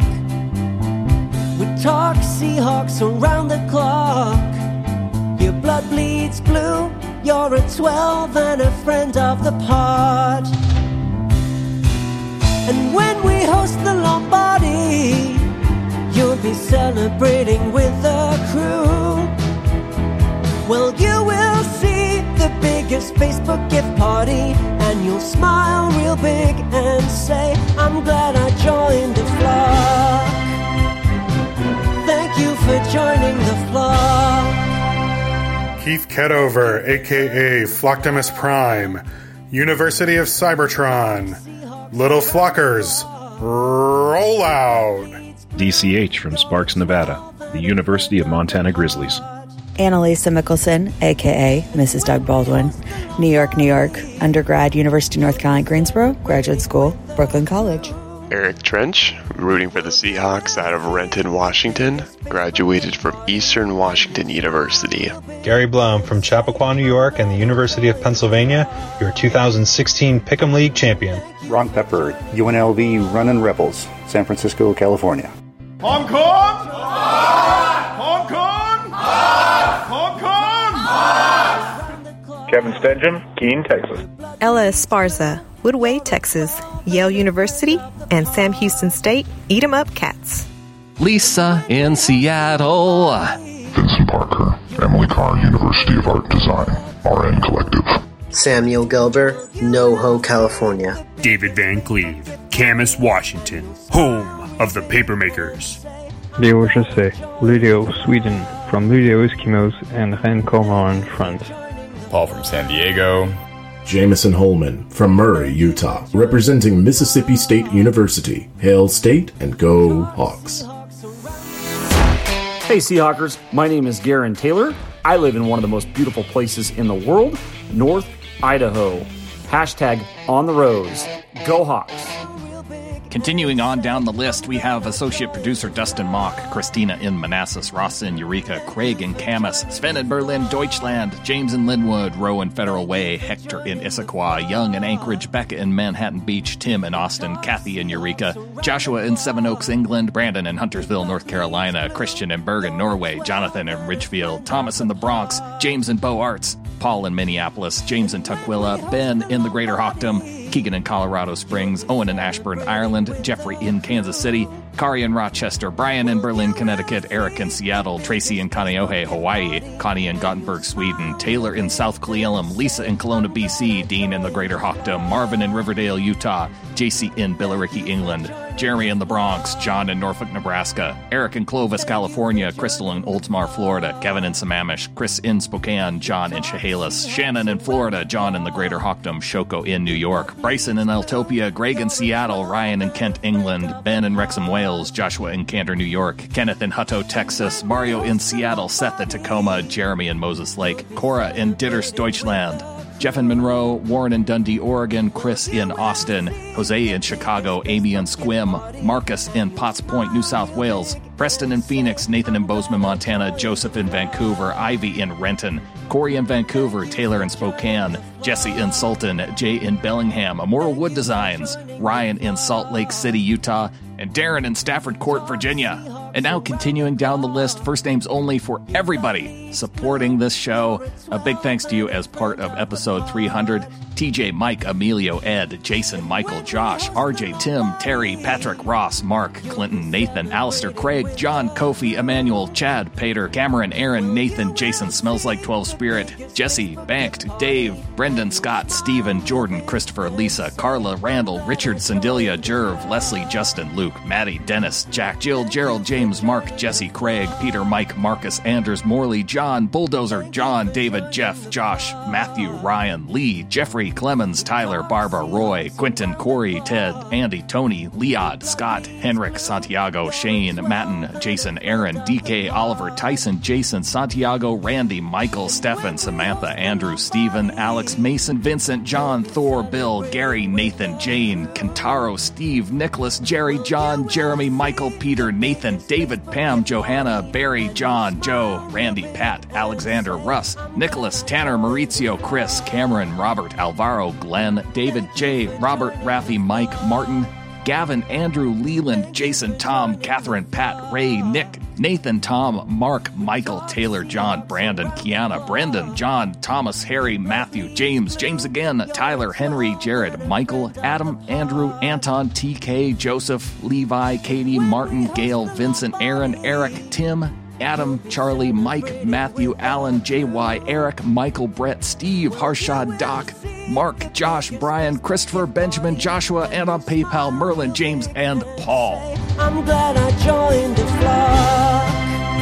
We talk Seahawks around the clock. Your blood bleeds blue. You're a 12 and a friend of the pod. And when we host the Lombardi, you'll be celebrating with the crew. Well, you will see the biggest Facebook gift party, and you'll smile real big and say, I'm glad I joined the flock. Thank you for joining the flock. Keith Kedover, a.k.a. Flocktimus Prime, University of Cybertron, Little Flockers, roll out. DCH from Sparks, Nevada, the University of Montana Grizzlies. Annalisa Mickelson, a.k.a. Mrs. Doug Baldwin, New York, New York, undergrad, University of North Carolina, Greensboro, graduate school, Brooklyn College. Eric Trench, rooting for the Seahawks out of Renton, Washington, graduated from Eastern Washington University. Gary Blum from Chappaqua, New York, and the University of Pennsylvania, your 2016 Pick'em League champion. Ron Pepper, UNLV Runnin' Rebels, San Francisco, California. Hong Kong! Hong Kong! Hong Kong! Kevin Stenjum, Keene, Texas. Ella Esparza, Woodway, Texas, Yale University, and Sam Houston State, Eat 'em Up Cats. Lisa in Seattle. Vincent Parker, Emily Carr, University of Art Design, RN Collective. Samuel Gelber, NoHo, California. David Van Cleve, Camas, Washington, home of the Papermakers. Leo Jose, Luleå, Sweden, from Luleå Eskimos and Rennes, France. Paul from San Diego. Jameson Holman from Murray, Utah, representing Mississippi State University. Hail State and go Hawks. Hey Seahawkers, my name is Garen Taylor. I live in one of the most beautiful places in the world, North Idaho. Hashtag on the roads. Go Hawks. Continuing on down the list, we have associate producer Dustin Mock, Christina in Manassas, Ross in Eureka, Craig in Camas, Sven in Berlin, Deutschland, James in Linwood, Rowan Federal Way, Hector in Issaquah, Young in Anchorage, Becca in Manhattan Beach, Tim in Austin, Kathy in Eureka, Joshua in Seven Oaks, England, Brandon in Huntersville, North Carolina, Christian in Bergen, Norway, Jonathan in Ridgefield, Thomas in the Bronx, James in Beaux Arts, Paul in Minneapolis, James in Tukwila, Ben in the Greater Hawkdom, Keegan in Colorado Springs, Owen in Ashburn, Ireland, Jeffrey in Kansas City, Kari in Rochester, Brian in Berlin, Connecticut, Eric in Seattle, Tracy in Kaneohe, Hawaii, Connie in Gothenburg, Sweden, Taylor in South Cle Elum, Lisa in Kelowna, BC, Dean in the Greater Hochdom, Marvin in Riverdale, Utah, JC in Billericay, England, Jeremy in the Bronx, John in Norfolk, Nebraska, Eric in Clovis, California, Crystal in Oldsmar, Florida, Kevin in Sammamish, Chris in Spokane, John in Chehalis, Shannon in Florida, John in the Greater Hochdom, Shoko in New York, Bryson in Eltopia, Greg in Seattle, Ryan in Kent, England, Ben in Wrexham, Wales, Joshua in Cantor, New York, Kenneth in Hutto, Texas, Mario in Seattle, Seth in Tacoma, Jeremy in Moses Lake, Cora in Ditters, Deutschland, Jeff in Monroe, Warren in Dundee, Oregon, Chris in Austin, Jose in Chicago, Amy in Squim, Marcus in Potts Point, New South Wales, Preston in Phoenix, Nathan in Bozeman, Montana, Joseph in Vancouver, Ivy in Renton, Corey in Vancouver, Taylor in Spokane, Jesse in Sultan, Jay in Bellingham, Immortal Wood Designs, Ryan in Salt Lake City, Utah, and Darren in Stafford Court, Virginia. And now continuing down the list, first names only for everybody supporting this show. A big thanks to you as part of episode 300. TJ, Mike, Emilio, Ed, Jason, Michael, Josh, RJ, Tim, Terry, Patrick, Ross, Mark, Clinton, Nathan, Alistair, Craig, John, Kofi, Emmanuel, Chad, Pater, Cameron, Aaron, Nathan, Jason, Smells Like 12 Spirit, Jesse, Banked, Dave, Brendan, Scott, Steven, Jordan, Christopher, Lisa, Carla, Randall, Richard, Sendilia, Jerv, Leslie, Justin, Luke, Maddie, Dennis, Jack, Jill, Gerald, James, Mark, Jesse, Craig, Peter, Mike, Marcus, Anders, Morley, John, Bulldozer, John, David, Jeff, Josh, Matthew, Ryan, Lee, Jeffrey, Clemens, Tyler, Barbara, Roy, Quentin, Corey, Ted, Andy, Tony, Leod, Scott, Henrik, Santiago, Shane, Matten, Jason, Aaron, DK, Oliver, Tyson, Jason, Santiago, Randy, Michael, Stefan, Samantha, Andrew, Steven, Alex, Mason, Vincent, John, Thor, Bill, Gary, Nathan, Jane, Kentaro, Steve, Nicholas, Jerry, John, Jeremy, Michael, Peter, Nathan, David, Pam, Johanna, Barry, John, Joe, Randy, Pat, Alexander, Russ, Nicholas, Tanner, Maurizio, Chris, Cameron, Robert, Alvaro, Glenn, David, J, Robert, Raffi, Mike, Martin, Gavin, Andrew, Leland, Jason, Tom, Catherine, Pat, Ray, Nick, Nathan, Tom, Mark, Michael, Taylor, John, Brandon, Kiana, Brendan, John, Thomas, Harry, Matthew, James, James again, Tyler, Henry, Jared, Michael, Adam, Andrew, Anton, TK, Joseph, Levi, Katie, Martin, Gail, Vincent, Aaron, Eric, Tim, Adam, Charlie, Mike, Matthew, Alan, JY, Eric, Michael, Brett, Steve, Harshad, Doc, Mark, Josh, Brian, Christopher, Benjamin, Joshua, and on PayPal, Merlin, James, and Paul. I'm glad I joined the flock.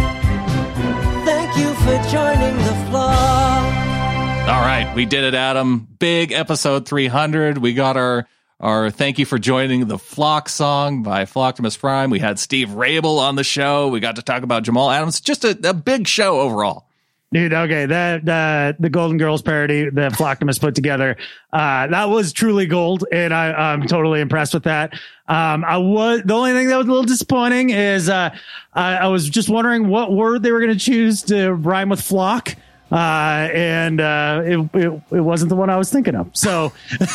Thank you for joining the flock. All right, we did it, Adam. Big episode 300. We got our thank you for joining the Flock song by Flocktimus Prime. We had Steve Rabel on the show. We got to talk about Jamal Adams. Just a big show overall. Dude, okay, the Golden Girls parody that Flocktimus put together, that was truly gold, and I'm totally impressed with that. The only thing that was a little disappointing is I was just wondering what word they were going to choose to rhyme with flock, and it wasn't the one I was thinking of. So.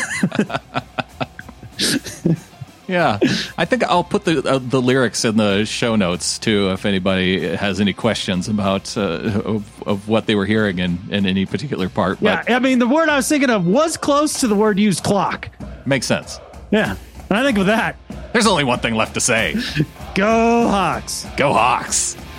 Yeah, I think I'll put the lyrics in the show notes too, if anybody has any questions about of what they were hearing in any particular part. But yeah, I mean, the word I was thinking of was close to the word used, clock. Makes sense. Yeah, and I think with that, there's only one thing left to say. Go Hawks. Go Hawks.